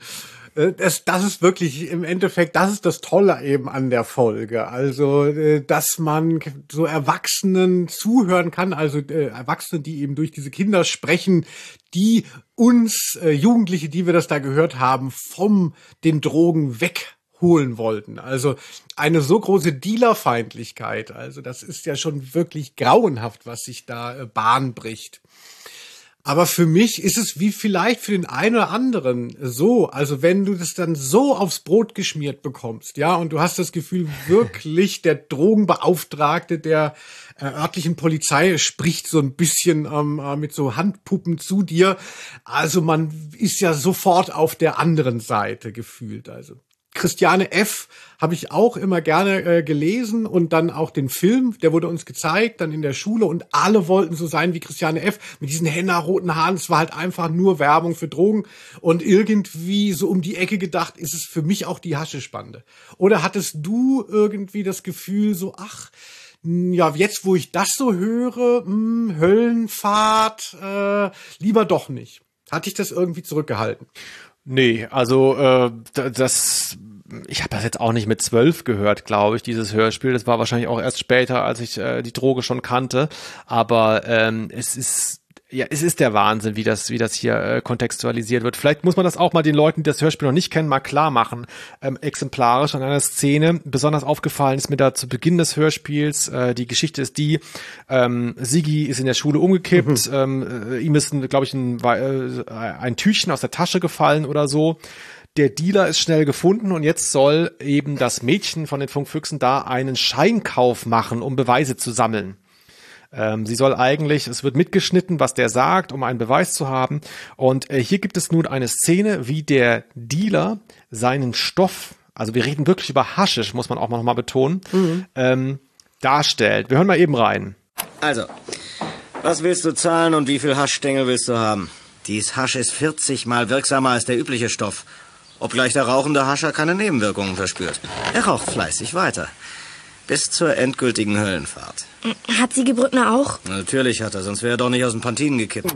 Das, das ist wirklich im Endeffekt, das ist das Tolle eben an der Folge. Also, dass man so Erwachsenen zuhören kann, also äh, Erwachsene, die eben durch diese Kinder sprechen, die uns, äh, Jugendliche, die wir das da gehört haben, vom den Drogen wegholen wollten. Also eine so große Dealerfeindlichkeit. Also das ist ja schon wirklich grauenhaft, was sich da äh, Bahn bricht. Aber für mich ist es wie vielleicht für den einen oder anderen so, also wenn du das dann so aufs Brot geschmiert bekommst, ja, und du hast das Gefühl, wirklich der Drogenbeauftragte der äh, örtlichen Polizei spricht so ein bisschen ähm, äh, mit so Handpuppen zu dir. Also man ist ja sofort auf der anderen Seite gefühlt, also. Christiane F. habe ich auch immer gerne äh, gelesen und dann auch den Film, der wurde uns gezeigt, dann in der Schule und alle wollten so sein wie Christiane F. mit diesen henna-roten Haaren. Es war halt einfach nur Werbung für Drogen und irgendwie so um die Ecke gedacht ist es für mich auch die Haschespande. Oder hattest du irgendwie das Gefühl so, ach, ja, jetzt wo ich das so höre, mh, Höllenfahrt, äh, lieber doch nicht. Hatte ich das irgendwie zurückgehalten? Nee, also äh, das, ich habe das jetzt auch nicht mit zwölf gehört, glaube ich, dieses Hörspiel. Das war wahrscheinlich auch erst später, als ich äh, die Droge schon kannte. Aber ähm, es ist ja, es ist der Wahnsinn, wie das, wie das hier äh, kontextualisiert wird. Vielleicht muss man das auch mal den Leuten, die das Hörspiel noch nicht kennen, mal klar machen. Ähm, exemplarisch an einer Szene. Besonders aufgefallen ist mir da zu Beginn des Hörspiels. Äh, die Geschichte ist die: ähm, Sigi ist in der Schule umgekippt. Mhm. Ähm, äh, ihm ist, glaube ich, ein, äh, ein Tüchchen aus der Tasche gefallen oder so. Der Dealer ist schnell gefunden und jetzt soll eben das Mädchen von den Funkfüchsen da einen Scheinkauf machen, um Beweise zu sammeln. Ähm, sie soll eigentlich, es wird mitgeschnitten, was der sagt, um einen Beweis zu haben. Und äh, hier gibt es nun eine Szene, wie der Dealer seinen Stoff, also wir reden wirklich über Haschisch, muss man auch noch mal betonen, mhm. ähm, darstellt. Wir hören mal eben rein. Also, was willst du zahlen und wie viel Haschstängel willst du haben? Dies Hasch ist vierzig Mal wirksamer als der übliche Stoff. Obgleich der rauchende Hascher keine Nebenwirkungen verspürt. Er raucht fleißig weiter. Bis zur endgültigen Höllenfahrt. Hat Sigi Brückner auch? Natürlich hat er, sonst wäre er doch nicht aus den Pantinen gekippt.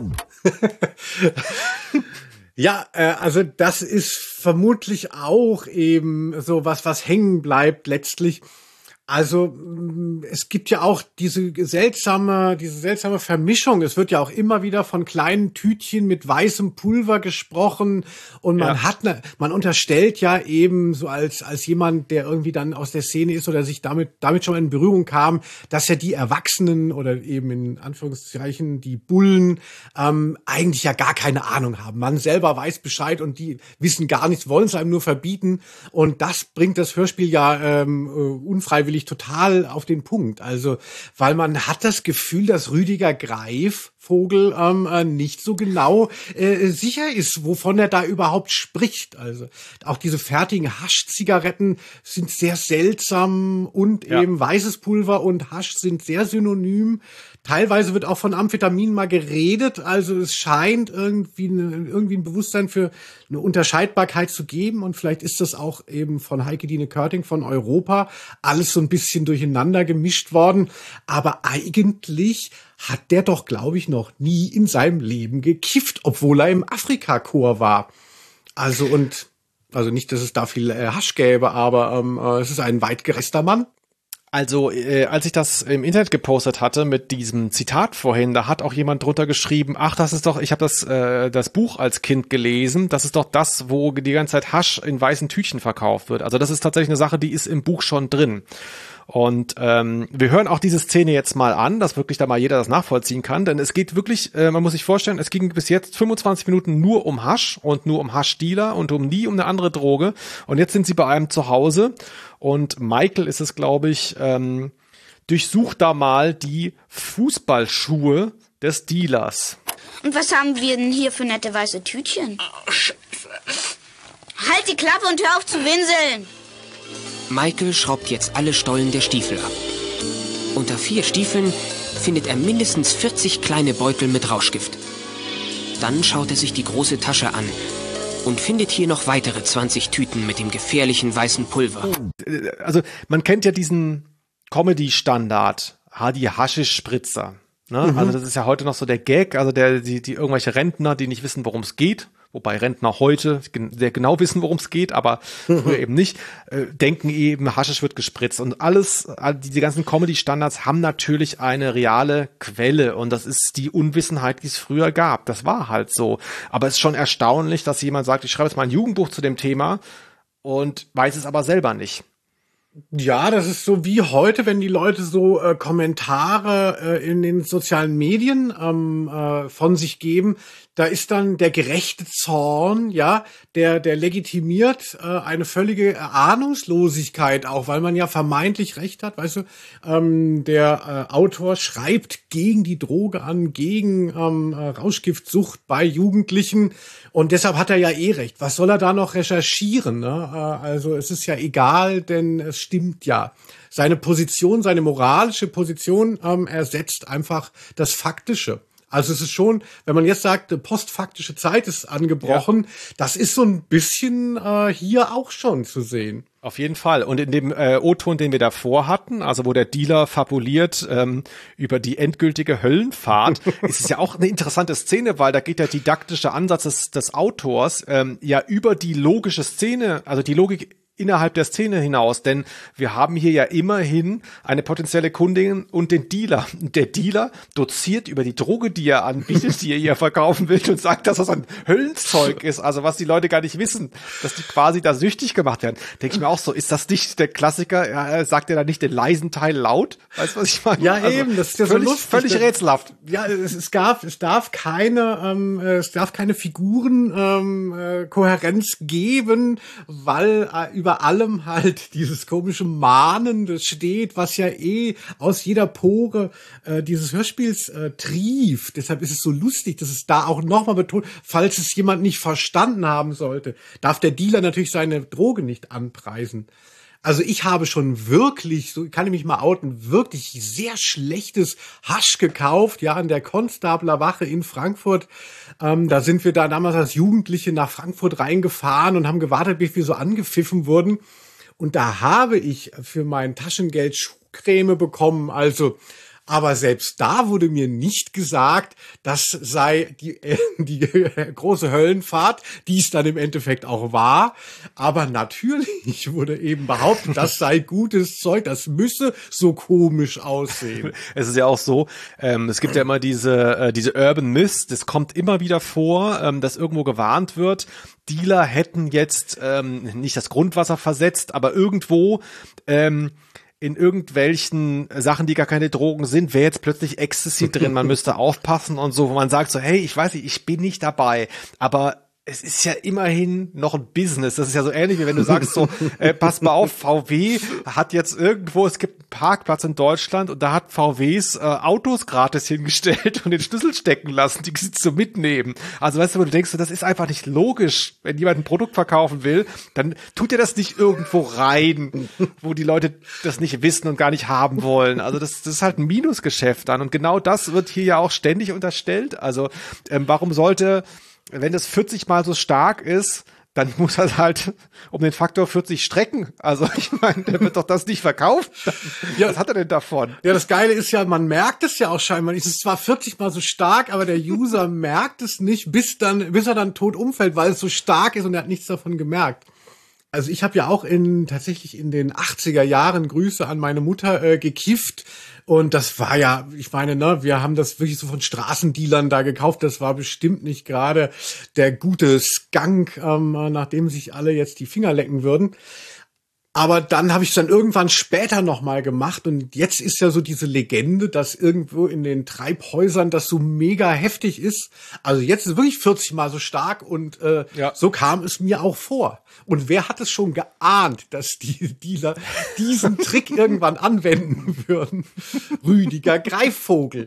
Ja, äh, also das ist vermutlich auch eben so was, was hängen bleibt letztlich. Also es gibt ja auch diese seltsame, diese seltsame Vermischung. Es wird ja auch immer wieder von kleinen Tütchen mit weißem Pulver gesprochen und man ja. hat, ne, man unterstellt ja eben so als als jemand, der irgendwie dann aus der Szene ist oder sich damit damit schon in Berührung kam, dass ja die Erwachsenen oder eben in Anführungszeichen die Bullen ähm, eigentlich ja gar keine Ahnung haben. Man selber weiß Bescheid und die wissen gar nichts, wollen es einem nur verbieten und das bringt das Hörspiel ja ähm, unfreiwillig total auf den Punkt. Also, weil man hat das Gefühl, dass Rüdiger Greif Vogel ähm, äh, nicht so genau äh, sicher ist, wovon er da überhaupt spricht. Also auch diese fertigen Haschzigaretten sind sehr seltsam und ja. eben weißes Pulver und Hasch sind sehr synonym. Teilweise wird auch von Amphetamin mal geredet, also es scheint irgendwie, eine, irgendwie ein Bewusstsein für eine Unterscheidbarkeit zu geben und vielleicht ist das auch eben von Heike-Dine Körting von Europa alles so ein bisschen durcheinander gemischt worden, aber eigentlich hat der doch, glaube ich, noch nie in seinem Leben gekifft, obwohl er im Afrika-Chor war. Also und, also nicht, dass es da viel äh, Hasch gäbe, aber ähm, äh, es ist ein weit gerechter Mann. Also, äh, als ich das im Internet gepostet hatte mit diesem Zitat vorhin, da hat auch jemand drunter geschrieben, ach, das ist doch, ich habe das äh, das Buch als Kind gelesen, das ist doch das, wo die ganze Zeit Hasch in weißen Tütchen verkauft wird. Also das ist tatsächlich eine Sache, die ist im Buch schon drin. Und ähm, wir hören auch diese Szene jetzt mal an, dass wirklich da mal jeder das nachvollziehen kann, denn es geht wirklich, äh, man muss sich vorstellen, es ging bis jetzt fünfundzwanzig Minuten nur um Hasch und nur um Haschdealer und um nie um eine andere Droge und jetzt sind sie bei einem zu Hause und Michael ist es, glaube ich, ähm, durchsucht da mal die Fußballschuhe des Dealers. Und was haben wir denn hier für nette weiße Tütchen? Oh, Scheiße. Halt die Klappe und hör auf zu winseln! Michael schraubt jetzt alle Stollen der Stiefel ab. Unter vier Stiefeln findet er mindestens vierzig kleine Beutel mit Rauschgift. Dann schaut er sich die große Tasche an und findet hier noch weitere zwanzig Tüten mit dem gefährlichen weißen Pulver. Also man kennt ja diesen Comedy-Standard, ha, die Haschisch-Spritzer. Ne? Mhm. Also das ist ja heute noch so der Gag, also der die, die irgendwelche Rentner, die nicht wissen, worum es geht, wobei Rentner heute sehr genau wissen, worum es geht, aber früher eben nicht, äh, denken eben, Haschisch wird gespritzt. Und alles, diese ganzen Comedy-Standards haben natürlich eine reale Quelle und das ist die Unwissenheit, die es früher gab. Das war halt so. Aber es ist schon erstaunlich, dass jemand sagt, ich schreibe jetzt mal ein Jugendbuch zu dem Thema und weiß es aber selber nicht. Ja, das ist so wie heute, wenn die Leute so äh, Kommentare äh, in den sozialen Medien ähm, äh, von sich geben. Da ist dann der gerechte Zorn, ja, der der legitimiert äh, eine völlige Ahnungslosigkeit auch, weil man ja vermeintlich recht hat, weißt du. Ähm, der äh, Autor schreibt gegen die Droge an, gegen ähm, äh, Rauschgiftsucht bei Jugendlichen und deshalb hat er ja eh recht. Was soll er da noch recherchieren? Ne? Äh, also es ist ja egal, denn es stimmt ja. Seine Position, seine moralische Position ähm, ersetzt einfach das Faktische. Also es ist schon, wenn man jetzt sagt, postfaktische Zeit ist angebrochen, ja. Das ist so ein bisschen äh, hier auch schon zu sehen. Auf jeden Fall. Und in dem äh, O-Ton, den wir davor hatten, also wo der Dealer fabuliert ähm, über die endgültige Höllenfahrt, ist es ja auch eine interessante Szene, weil da geht der didaktische Ansatz des, des Autors ähm, ja über die logische Szene, also die Logik innerhalb der Szene hinaus, denn wir haben hier ja immerhin eine potenzielle Kundin und den Dealer. Der Dealer doziert über die Droge, die er anbietet, die er ihr verkaufen will und sagt, dass das ein Höllenzeug ist, also was die Leute gar nicht wissen, dass die quasi da süchtig gemacht werden. Denke ich mir auch so, ist das nicht der Klassiker, ja, sagt er da nicht den leisen Teil laut? Weißt du, was ich meine? Ja, also, eben, das ist ja völlig, so lustig. Völlig rätselhaft. Ja, es, es darf, es darf keine, ähm, es darf keine Figuren, ähm, äh, Kohärenz geben, weil äh, über allem halt dieses komische Mahnen, das steht, was ja eh aus jeder Pore äh, dieses Hörspiels äh, trieft. Deshalb ist es so lustig, dass es da auch nochmal betont, falls es jemand nicht verstanden haben sollte, darf der Dealer natürlich seine Droge nicht anpreisen. Also ich habe schon wirklich, so kann ich mich mal outen, wirklich sehr schlechtes Hasch gekauft, ja, an der Konstabler Wache in Frankfurt. Ähm, da sind wir da damals als Jugendliche nach Frankfurt reingefahren und haben gewartet, bis wir so angepfiffen wurden. Und da habe ich für mein Taschengeld Schuhcreme bekommen, also aber selbst da wurde mir nicht gesagt, das sei die, äh, die große Höllenfahrt, die es dann im Endeffekt auch war. Aber natürlich wurde eben behauptet, das sei gutes Zeug, das müsse so komisch aussehen. Es ist ja auch so, ähm, es gibt ja immer diese, äh, diese Urban Myths, das kommt immer wieder vor, ähm, dass irgendwo gewarnt wird, Dealer hätten jetzt ähm, nicht das Grundwasser versetzt, aber irgendwo ähm, in irgendwelchen Sachen, die gar keine Drogen sind, wäre jetzt plötzlich Ecstasy drin, man müsste aufpassen und so, wo man sagt so, hey, ich weiß nicht, ich bin nicht dabei, aber es ist ja immerhin noch ein Business. Das ist ja so ähnlich, wie wenn du sagst so, äh, pass mal auf, V W hat jetzt irgendwo, es gibt einen Parkplatz in Deutschland und da hat V Ws äh, Autos gratis hingestellt und den Schlüssel stecken lassen, die sie so mitnehmen. Also weißt du, wo du denkst, das ist einfach nicht logisch. Wenn jemand ein Produkt verkaufen will, dann tut er das nicht irgendwo rein, wo die Leute das nicht wissen und gar nicht haben wollen. Also das, das ist halt ein Minusgeschäft dann. Und genau das wird hier ja auch ständig unterstellt. Also ähm, warum sollte, wenn das vierzig mal so stark ist, dann muss er halt um den Faktor vierzig strecken. Also ich meine, der wird doch das nicht verkauft. Ja, was hat er denn davon? Ja, das Geile ist ja, man merkt es ja auch scheinbar. Es ist zwar vierzig mal so stark, aber der User merkt es nicht, bis dann, bis er dann tot umfällt, weil es so stark ist und er hat nichts davon gemerkt. Also ich habe ja auch in tatsächlich in den achtziger Jahren, Grüße an meine Mutter, äh, gekifft. Und das war ja, ich meine, ne, wir haben das wirklich so von Straßendealern da gekauft. Das war bestimmt nicht gerade der gute Skunk, ähm, nachdem sich alle jetzt die Finger lecken würden. Aber dann habe ich es dann irgendwann später nochmal gemacht und jetzt ist ja so diese Legende, dass irgendwo in den Treibhäusern das so mega heftig ist. Also jetzt ist es wirklich vierzig mal so stark und äh, ja. So kam es mir auch vor. Und wer hat es schon geahnt, dass die Dealer diesen Trick irgendwann anwenden würden? Rüdiger Greifvogel.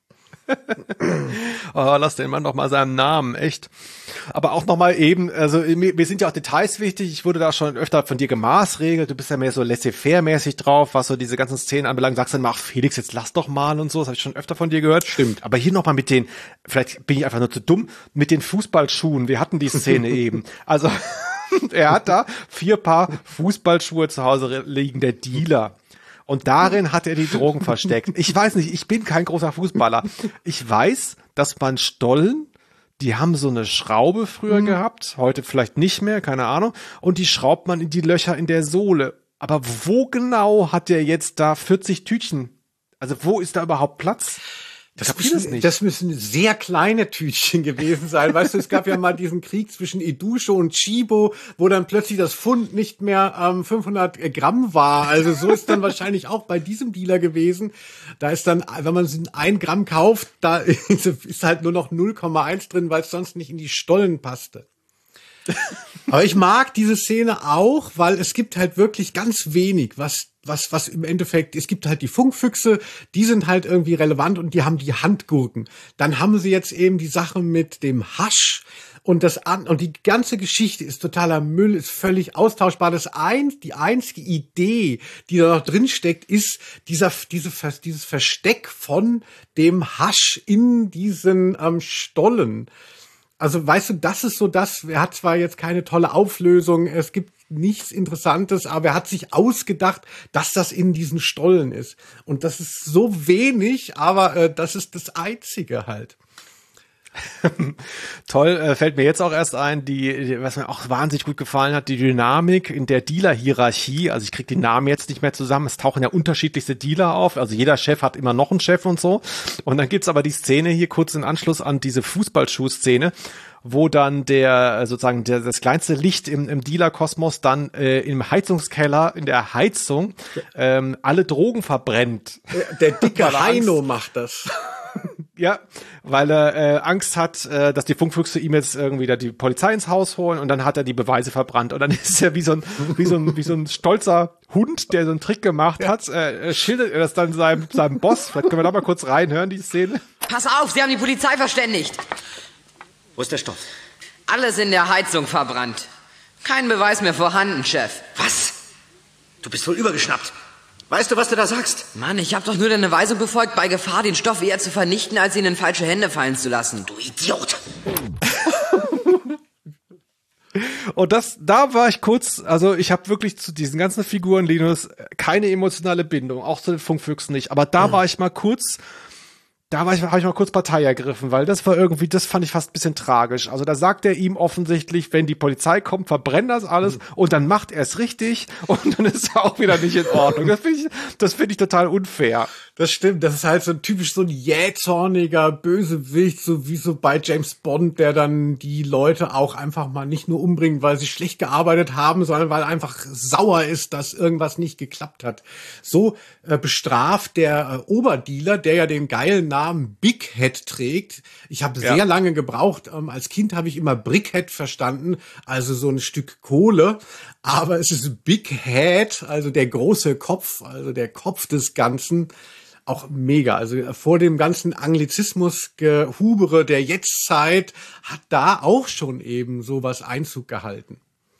Oh, lass den Mann doch mal seinen Namen, echt. Aber auch noch mal eben, also mir sind ja auch Details wichtig. Ich wurde da schon öfter von dir gemaßregelt. Du bist ja mehr so laissez-faire-mäßig drauf, was so diese ganzen Szenen anbelangt. Sagst dann mal, ach Felix, jetzt lass doch mal und so. Das habe ich schon öfter von dir gehört. Stimmt. Aber hier noch mal mit den, vielleicht bin ich einfach nur zu dumm, mit den Fußballschuhen. Wir hatten die Szene eben. Also er hat da vier Paar Fußballschuhe zu Hause liegen, der Dealer. Und darin hat er die Drogen versteckt. Ich weiß nicht, ich bin kein großer Fußballer. Ich weiß, dass man Stollen, die haben so eine Schraube früher mhm. gehabt, heute vielleicht nicht mehr, keine Ahnung. Und die schraubt man in die Löcher in der Sohle. Aber wo genau hat der jetzt da vierzig Tütchen? Also wo ist da überhaupt Platz? Das müssen, das müssen sehr kleine Tütchen gewesen sein. Weißt du, es gab ja mal diesen Krieg zwischen Edusho und Chibo, wo dann plötzlich das Pfund nicht mehr ähm, fünfhundert Gramm war. Also so ist dann wahrscheinlich auch bei diesem Dealer gewesen. Da ist dann, wenn man ein Gramm kauft, da ist halt nur noch null Komma eins drin, weil es sonst nicht in die Stollen passte. Aber ich mag diese Szene auch, weil es gibt halt wirklich ganz wenig, was was was im Endeffekt, es gibt halt die Funkfüchse, die sind halt irgendwie relevant und die haben die Handgurken. Dann haben sie jetzt eben die Sache mit dem Hasch und das an und die ganze Geschichte ist totaler Müll, ist völlig austauschbar. Das eins, die einzige Idee, die da noch drin steckt, ist dieser diese dieses Versteck von dem Hasch in diesen ähm, Stollen. Also weißt du, das ist so das, er hat zwar jetzt keine tolle Auflösung, es gibt nichts Interessantes, aber er hat sich ausgedacht, dass das in diesen Stollen ist. Und das ist so wenig, aber äh, das ist das Einzige halt. Toll, äh, fällt mir jetzt auch erst ein, die, die, was mir auch wahnsinnig gut gefallen hat, die Dynamik in der Dealer-Hierarchie. Also ich kriege die Namen jetzt nicht mehr zusammen. Es tauchen ja unterschiedlichste Dealer auf. Also jeder Chef hat immer noch einen Chef und so. Und dann gibt's aber die Szene hier kurz in Anschluss an diese Fußballschuh-Szene, wo dann der sozusagen der, das kleinste Licht im, im Dealer-Kosmos dann äh, im Heizungskeller in der Heizung ähm, alle Drogen verbrennt. Der, der dicke Heino macht das. Ja, weil er äh, Angst hat, äh, dass die Funkfüchse ihm jetzt irgendwie da die Polizei ins Haus holen und dann hat er die Beweise verbrannt und dann ist er wie so ein wie so ein wie so ein stolzer Hund, der so einen Trick gemacht ja. hat, äh, schildert er das dann seinem seinem Boss. Vielleicht können wir da mal kurz reinhören, die Szene. Pass auf, Sie haben die Polizei verständigt. Wo ist der Stoff? Alles in der Heizung verbrannt. Kein Beweis mehr vorhanden, Chef. Was? Du bist wohl übergeschnappt. Weißt du, was du da sagst? Mann, ich hab doch nur deine Weisung befolgt, bei Gefahr den Stoff eher zu vernichten, als ihn in falsche Hände fallen zu lassen. Du Idiot! Und das, da war ich kurz, also ich habe wirklich zu diesen ganzen Figuren, Linus, keine emotionale Bindung, auch zu den Funkfüchsen nicht. Aber da mhm. war ich mal kurz, da war ich, habe ich mal kurz Partei ergriffen, weil das war irgendwie, das fand ich fast ein bisschen tragisch. Also da sagt er ihm offensichtlich, wenn die Polizei kommt, verbrennt das alles mhm. und dann macht er es richtig und dann ist er auch wieder nicht in Ordnung. Das finde ich, das finde ich total unfair. Das stimmt, das ist halt so typisch so ein jähzorniger Bösewicht, so wie so bei James Bond, der dann die Leute auch einfach mal nicht nur umbringt, weil sie schlecht gearbeitet haben, sondern weil einfach sauer ist, dass irgendwas nicht geklappt hat. So äh, bestraft der äh, Oberdealer, der ja den geilen Namen Big Head trägt. Ich habe Ja. sehr lange gebraucht. Ähm, als Kind habe ich immer Brickhead verstanden, also so ein Stück Kohle. Aber es ist Big Head, also der große Kopf, also der Kopf des Ganzen. Auch mega. Also vor dem ganzen Anglizismus-Gehubere der Jetztzeit hat da auch schon eben sowas Einzug gehalten.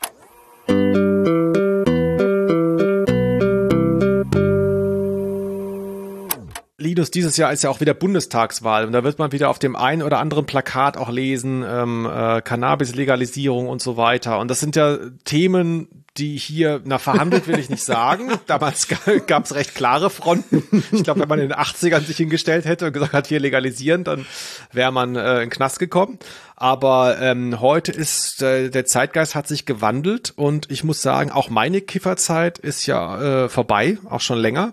Linus, dieses Jahr ist ja auch wieder Bundestagswahl und da wird man wieder auf dem einen oder anderen Plakat auch lesen, ähm, äh, Cannabis-Legalisierung und so weiter. Und das sind ja Themen, die hier, na, verhandelt will ich nicht sagen. Damals gab es recht klare Fronten. Ich glaube, wenn man in den achtzigern sich hingestellt hätte und gesagt hat, hier legalisieren, dann wäre man äh, in den Knast gekommen. Aber ähm, heute ist, äh, der Zeitgeist hat sich gewandelt und ich muss sagen, auch meine Kifferzeit ist ja äh, vorbei, auch schon länger.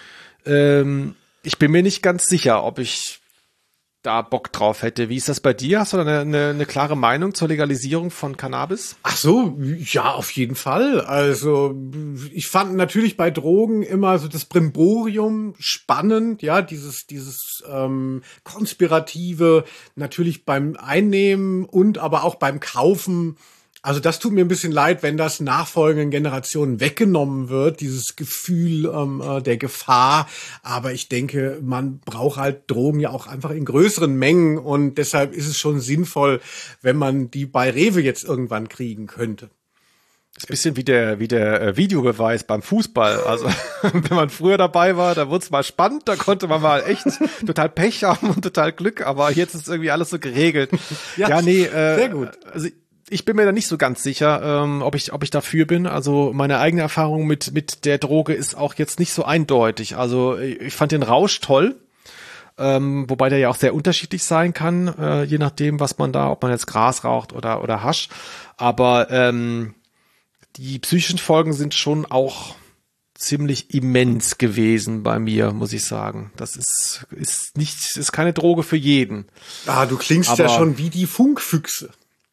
Ähm, Ich bin mir nicht ganz sicher, ob ich da Bock drauf hätte. Wie ist das bei dir? Hast du da eine, eine, eine klare Meinung zur Legalisierung von Cannabis? Ach so, ja, auf jeden Fall. Also ich fand natürlich bei Drogen immer so das Brimborium spannend, ja, dieses dieses ähm, konspirative, natürlich beim Einnehmen und aber auch beim Kaufen. Also das tut mir ein bisschen leid, wenn das nachfolgenden Generationen weggenommen wird, dieses Gefühl ähm, äh, der Gefahr. Aber ich denke, man braucht halt Drogen ja auch einfach in größeren Mengen und deshalb ist es schon sinnvoll, wenn man die bei Rewe jetzt irgendwann kriegen könnte. Das ist ein bisschen wie der, wie der äh, Videobeweis beim Fußball. Also wenn man früher dabei war, da wurde es mal spannend, da konnte man mal echt total Pech haben und total Glück, aber jetzt ist irgendwie alles so geregelt. Ja, ja nee, äh, sehr gut. Also ich bin mir da nicht so ganz sicher, ähm, ob ich ob ich dafür bin. Also meine eigene Erfahrung mit mit der Droge ist auch jetzt nicht so eindeutig. Also ich fand den Rausch toll, ähm, wobei der ja auch sehr unterschiedlich sein kann, äh, je nachdem, was man da, ob man jetzt Gras raucht oder oder Hasch. Aber ähm, die psychischen Folgen sind schon auch ziemlich immens gewesen bei mir, muss ich sagen. Das ist ist nicht ist keine Droge für jeden. Ah, du klingst Aber ja schon wie die Funkfüchse.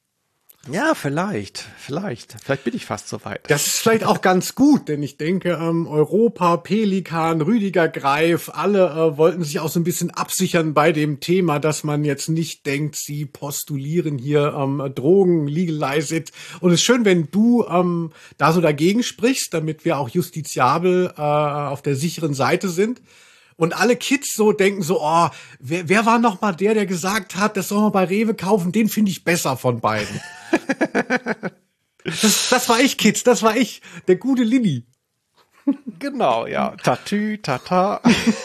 Ja, vielleicht, vielleicht, vielleicht bin ich fast so weit. Das ist vielleicht auch ganz gut, denn ich denke, ähm, Europa, Pelikan, Rüdiger Greif, alle äh, wollten sich auch so ein bisschen absichern bei dem Thema, dass man jetzt nicht denkt, sie postulieren hier ähm, Drogen, legalize it. Und es ist schön, wenn du ähm, da so dagegen sprichst, damit wir auch justiziabel äh, auf der sicheren Seite sind. Und alle Kids so denken so, oh, wer, wer war noch mal der, der gesagt hat, das soll man bei Rewe kaufen, den finde ich besser von beiden. das, das war ich, Kids, das war ich, der gute Lilly. Genau, ja, Tatü, Tata.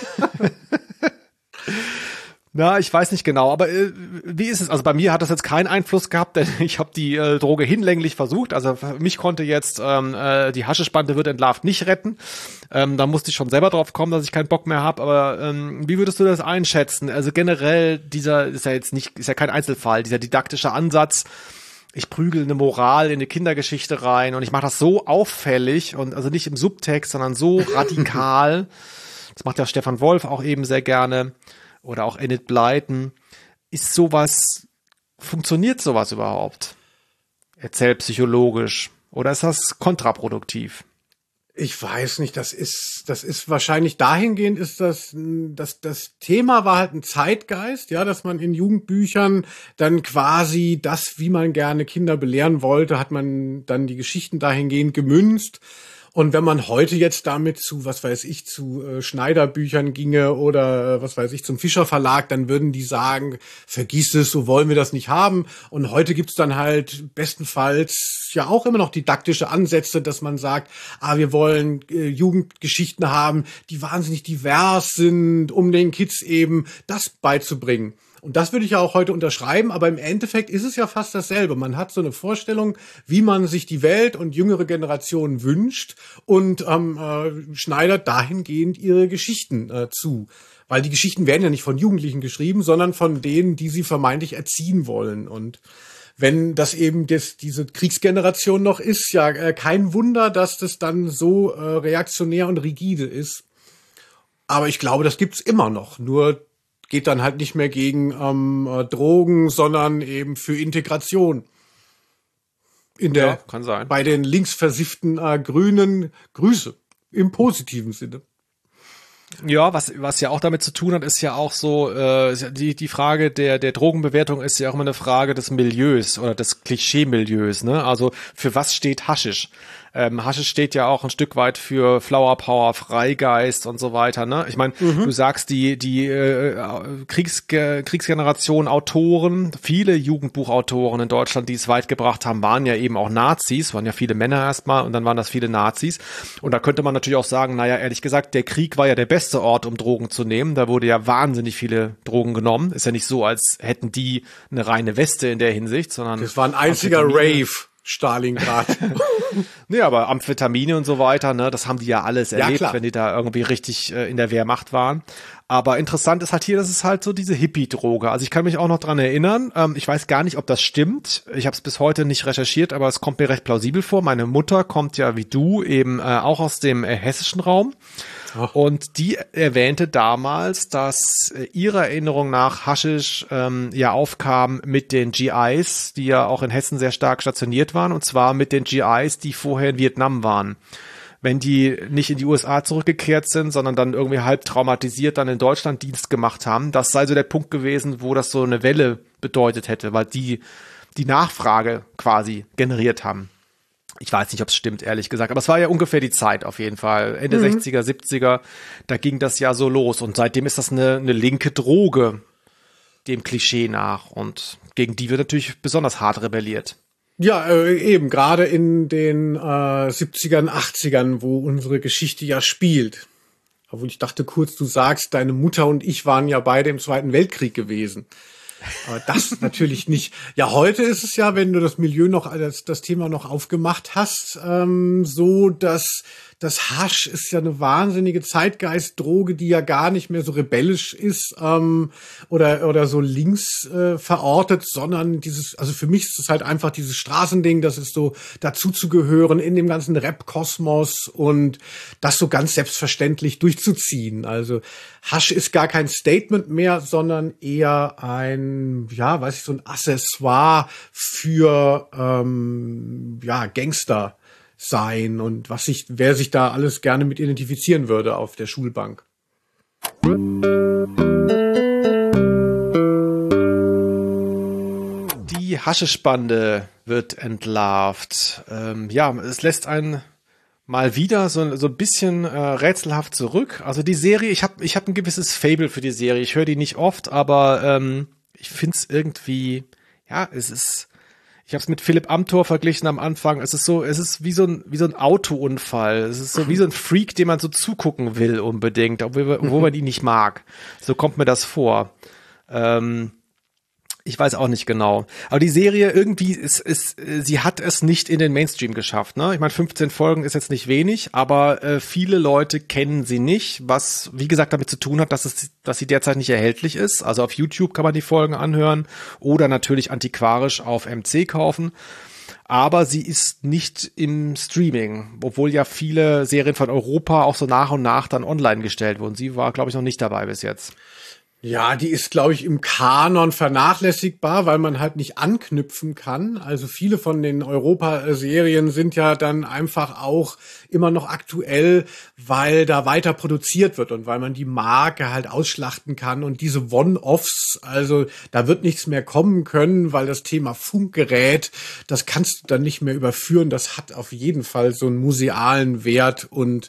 Na, ich weiß nicht genau, aber äh, wie ist es? Also bei mir hat das jetzt keinen Einfluss gehabt, denn ich habe die äh, Droge hinlänglich versucht. Also für mich konnte jetzt ähm, äh, die Haschischbande wird entlarvt nicht retten. Ähm, da musste ich schon selber drauf kommen, dass ich keinen Bock mehr habe. Aber ähm, wie würdest du das einschätzen? Also generell, dieser ist ja jetzt nicht, ist ja kein Einzelfall, dieser didaktische Ansatz. Ich prügel eine Moral in eine Kindergeschichte rein und ich mache das so auffällig und also nicht im Subtext, sondern so radikal. Das macht ja Stefan Wolf auch eben sehr gerne. Oder auch Enid Blyton. Ist sowas, funktioniert sowas überhaupt? Erzählt psychologisch. Oder ist das kontraproduktiv? Ich weiß nicht, das ist, das ist wahrscheinlich dahingehend ist das, das, das Thema war halt ein Zeitgeist, ja, dass man in Jugendbüchern dann quasi das, wie man gerne Kinder belehren wollte, hat man dann die Geschichten dahingehend gemünzt. Und wenn man heute jetzt damit zu, was weiß ich, zu äh, Schneiderbüchern ginge oder äh, was weiß ich, zum Fischer Verlag, dann würden die sagen, vergiss es, so wollen wir das nicht haben. Und heute gibt's dann halt bestenfalls ja auch immer noch didaktische Ansätze, dass man sagt, ah, wir wollen äh, Jugendgeschichten haben, die wahnsinnig divers sind, um den Kids eben das beizubringen. Und das würde ich ja auch heute unterschreiben, aber im Endeffekt ist es ja fast dasselbe. Man hat so eine Vorstellung, wie man sich die Welt und jüngere Generationen wünscht und ähm, äh, schneidert dahingehend ihre Geschichten äh, zu. Weil die Geschichten werden ja nicht von Jugendlichen geschrieben, sondern von denen, die sie vermeintlich erziehen wollen. Und wenn das eben das, diese Kriegsgeneration noch ist, ja äh, kein Wunder, dass das dann so äh, reaktionär und rigide ist. Aber ich glaube, das gibt's immer noch. Nur geht dann halt nicht mehr gegen ähm, äh, Drogen, sondern eben für Integration. In der, ja, kann sein. Bei den linksversifften äh, Grünen Grüße. Im positiven Sinne. Ja, was was ja auch damit zu tun hat, ist ja auch so, äh, die die Frage der der Drogenbewertung ist ja auch immer eine Frage des Milieus oder des Klischee-Milieus, ne? Also für was steht Haschisch? Ähm, Haschisch steht ja auch ein Stück weit für Flower Power, Freigeist und so weiter, ne? Ich meine, mhm. du sagst, die die äh, Kriegs Kriegsgeneration Autoren, viele Jugendbuchautoren in Deutschland, die es weit gebracht haben, waren ja eben auch Nazis, waren ja viele Männer erstmal und dann waren das viele Nazis. Und da könnte man natürlich auch sagen, naja, ehrlich gesagt, der Krieg war ja der beste Ort, um Drogen zu nehmen. Da wurde ja wahnsinnig viele Drogen genommen. Ist ja nicht so, als hätten die eine reine Weste in der Hinsicht, sondern das war ein einziger Rave. Stalingrad. Nee, aber Amphetamine und so weiter, ne, das haben die ja alles erlebt, ja, wenn die da irgendwie richtig äh, in der Wehrmacht waren. Aber interessant ist halt hier, das ist halt so diese Hippie-Droge. Also ich kann mich auch noch dran erinnern, ähm, ich weiß gar nicht, ob das stimmt. Ich habe es bis heute nicht recherchiert, aber es kommt mir recht plausibel vor. Meine Mutter kommt ja wie du eben äh, auch aus dem äh, hessischen Raum. Und die erwähnte damals, dass äh, ihrer Erinnerung nach Haschisch ähm, ja aufkam mit den G Is, die ja auch in Hessen sehr stark stationiert waren, und zwar mit den G Is, die vorher in Vietnam waren. Wenn die nicht in die U S A zurückgekehrt sind, sondern dann irgendwie halb traumatisiert dann in Deutschland Dienst gemacht haben, das sei so der Punkt gewesen, wo das so eine Welle bedeutet hätte, weil die die Nachfrage quasi generiert haben. Ich weiß nicht, ob es stimmt, ehrlich gesagt, aber es war ja ungefähr die Zeit auf jeden Fall. Ende mhm. sechziger, siebziger, da ging das ja so los. Und seitdem ist das eine, eine linke Droge, dem Klischee nach. Und gegen die wird natürlich besonders hart rebelliert. Ja, äh, eben, gerade in den äh, siebzigern, achtzigern, wo unsere Geschichte ja spielt. Obwohl ich dachte kurz, du sagst, deine Mutter und ich waren ja beide im Zweiten Weltkrieg gewesen. Aber das natürlich nicht. Ja, heute ist es ja, wenn du das Milieu noch, das, das Thema noch aufgemacht hast, ähm, so, dass das Hasch ist ja eine wahnsinnige Zeitgeistdroge, die ja gar nicht mehr so rebellisch ist ähm, oder oder so links äh, verortet, sondern dieses, also für mich ist es halt einfach dieses Straßending, das ist so dazu zu gehören in dem ganzen Rap-Kosmos und das so ganz selbstverständlich durchzuziehen. Also Hasch ist gar kein Statement mehr, sondern eher ein, ja, weiß ich, so ein Accessoire für ähm, ja Gangster sein und was sich, wer sich da alles gerne mit identifizieren würde auf der Schulbank. Die Haschischbande wird entlarvt. Ähm, ja, es lässt einen mal wieder so, so ein bisschen äh, rätselhaft zurück. Also die Serie, ich habe ich hab ein gewisses Faible für die Serie. Ich höre die nicht oft, aber ähm, ich finde es irgendwie, ja, es ist... Ich habe es mit Philipp Amthor verglichen am Anfang. Es ist so, es ist wie so ein wie so ein Autounfall. Es ist so wie so ein Freak, dem man so zugucken will unbedingt, obwohl, obwohl man ihn nicht mag. So kommt mir das vor. Ähm, ich weiß auch nicht genau. Aber die Serie irgendwie ist, ist, sie hat es nicht in den Mainstream geschafft. Ne? Ich meine, fünfzehn Folgen ist jetzt nicht wenig, aber äh, viele Leute kennen sie nicht, was wie gesagt damit zu tun hat, dass es, dass sie derzeit nicht erhältlich ist. Also auf YouTube kann man die Folgen anhören oder natürlich antiquarisch auf M C kaufen. Aber sie ist nicht im Streaming, obwohl ja viele Serien von Europa auch so nach und nach dann online gestellt wurden. Sie war, glaube ich, noch nicht dabei bis jetzt. Ja, die ist, glaube ich, im Kanon vernachlässigbar, weil man halt nicht anknüpfen kann. Also viele von den Europa-Serien sind ja dann einfach auch immer noch aktuell, weil da weiter produziert wird und weil man die Marke halt ausschlachten kann. Und diese One-Offs, also da wird nichts mehr kommen können, weil das Thema Funkgerät, das kannst du dann nicht mehr überführen. Das hat auf jeden Fall so einen musealen Wert und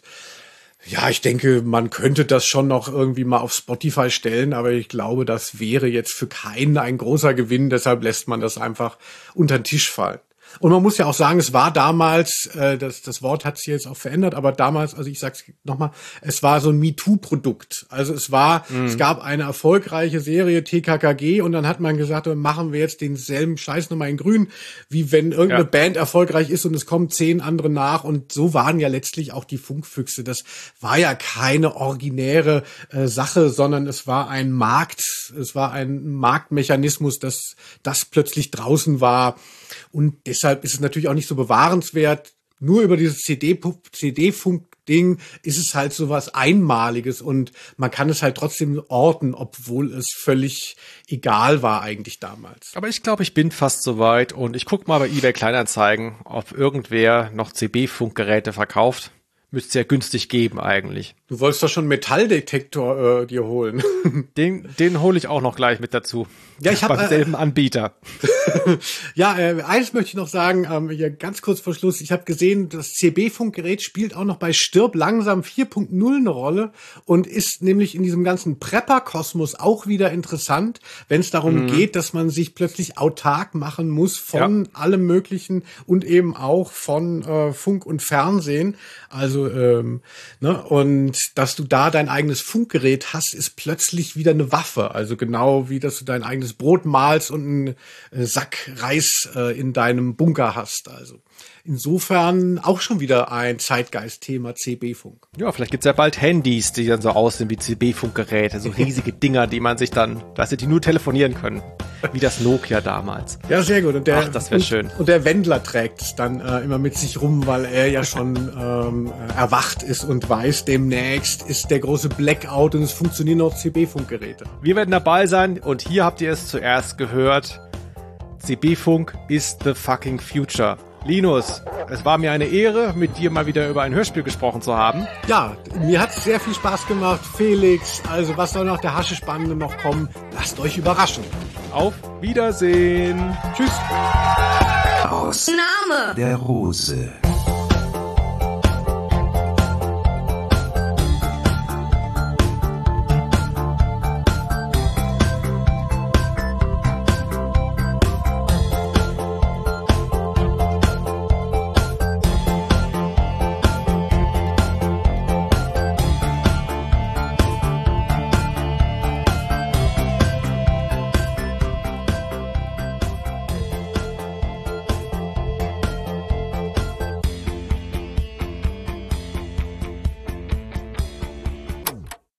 ja, ich denke, man könnte das schon noch irgendwie mal auf Spotify stellen, aber ich glaube, das wäre jetzt für keinen ein großer Gewinn, deshalb lässt man das einfach unter den Tisch fallen. Und man muss ja auch sagen, es war damals, äh, das, das Wort hat sich jetzt auch verändert, aber damals, also ich sag's nochmal, es war so ein MeToo-Produkt. Also es war, mhm. es gab eine erfolgreiche Serie T K K G und dann hat man gesagt, machen wir jetzt denselben Scheiß nochmal in grün, wie wenn irgendeine ja. Band erfolgreich ist und es kommen zehn andere nach und so waren ja letztlich auch die Funkfüchse. Das war ja keine originäre äh, Sache, sondern es war ein Markt, es war ein Marktmechanismus, dass das plötzlich draußen war. Und deshalb ist es natürlich auch nicht so bewahrenswert. Nur über dieses C D-Funk-Ding ist es halt so was Einmaliges und man kann es halt trotzdem orten, obwohl es völlig egal war eigentlich damals. Aber ich glaube, ich bin fast soweit und ich gucke mal bei eBay Kleinanzeigen, ob irgendwer noch C B-Funkgeräte verkauft. Müsste es ja günstig geben eigentlich. Du wolltest doch schon einen Metalldetektor äh, dir holen. Den, den hole ich auch noch gleich mit dazu. Ja, ich habe beim selben äh, Anbieter. Ja, äh, eines möchte ich noch sagen, ähm, hier ganz kurz vor Schluss. Ich habe gesehen, das C B-Funkgerät spielt auch noch bei Stirb langsam vier Punkt null eine Rolle und ist nämlich in diesem ganzen Prepper-Kosmos auch wieder interessant, wenn es darum mhm. geht, dass man sich plötzlich autark machen muss von ja. allem Möglichen und eben auch von äh, Funk und Fernsehen. Also ähm, ne und dass du da dein eigenes Funkgerät hast, ist plötzlich wieder eine Waffe. Also genau wie, dass du dein eigenes Brot mahlst und einen äh, Sack Reis äh, in deinem Bunker hast. Also insofern auch schon wieder ein Zeitgeist-Thema C B-Funk. Ja, vielleicht gibt's ja bald Handys, die dann so aussehen wie C B-Funkgeräte. So riesige Dinger, die man sich dann, weißt du, die nur telefonieren können. Wie das Nokia damals. Ja, sehr gut. Und der, Ach, das wäre schön. Und der Wendler trägt es dann äh, immer mit sich rum, weil er ja schon ähm, erwacht ist und weiß, demnächst ist der große Blackout und es funktionieren noch C B-Funkgeräte. Wir werden dabei sein und hier habt ihr es zuerst gehört. C B-Funk ist the fucking future. Linus, es war mir eine Ehre, mit dir mal wieder über ein Hörspiel gesprochen zu haben. Ja, mir hat es sehr viel Spaß gemacht. Felix, also was soll nach der Hasche-Spannende noch kommen? Lasst euch überraschen. Auf Wiedersehen. Tschüss. Aus Name der Rose.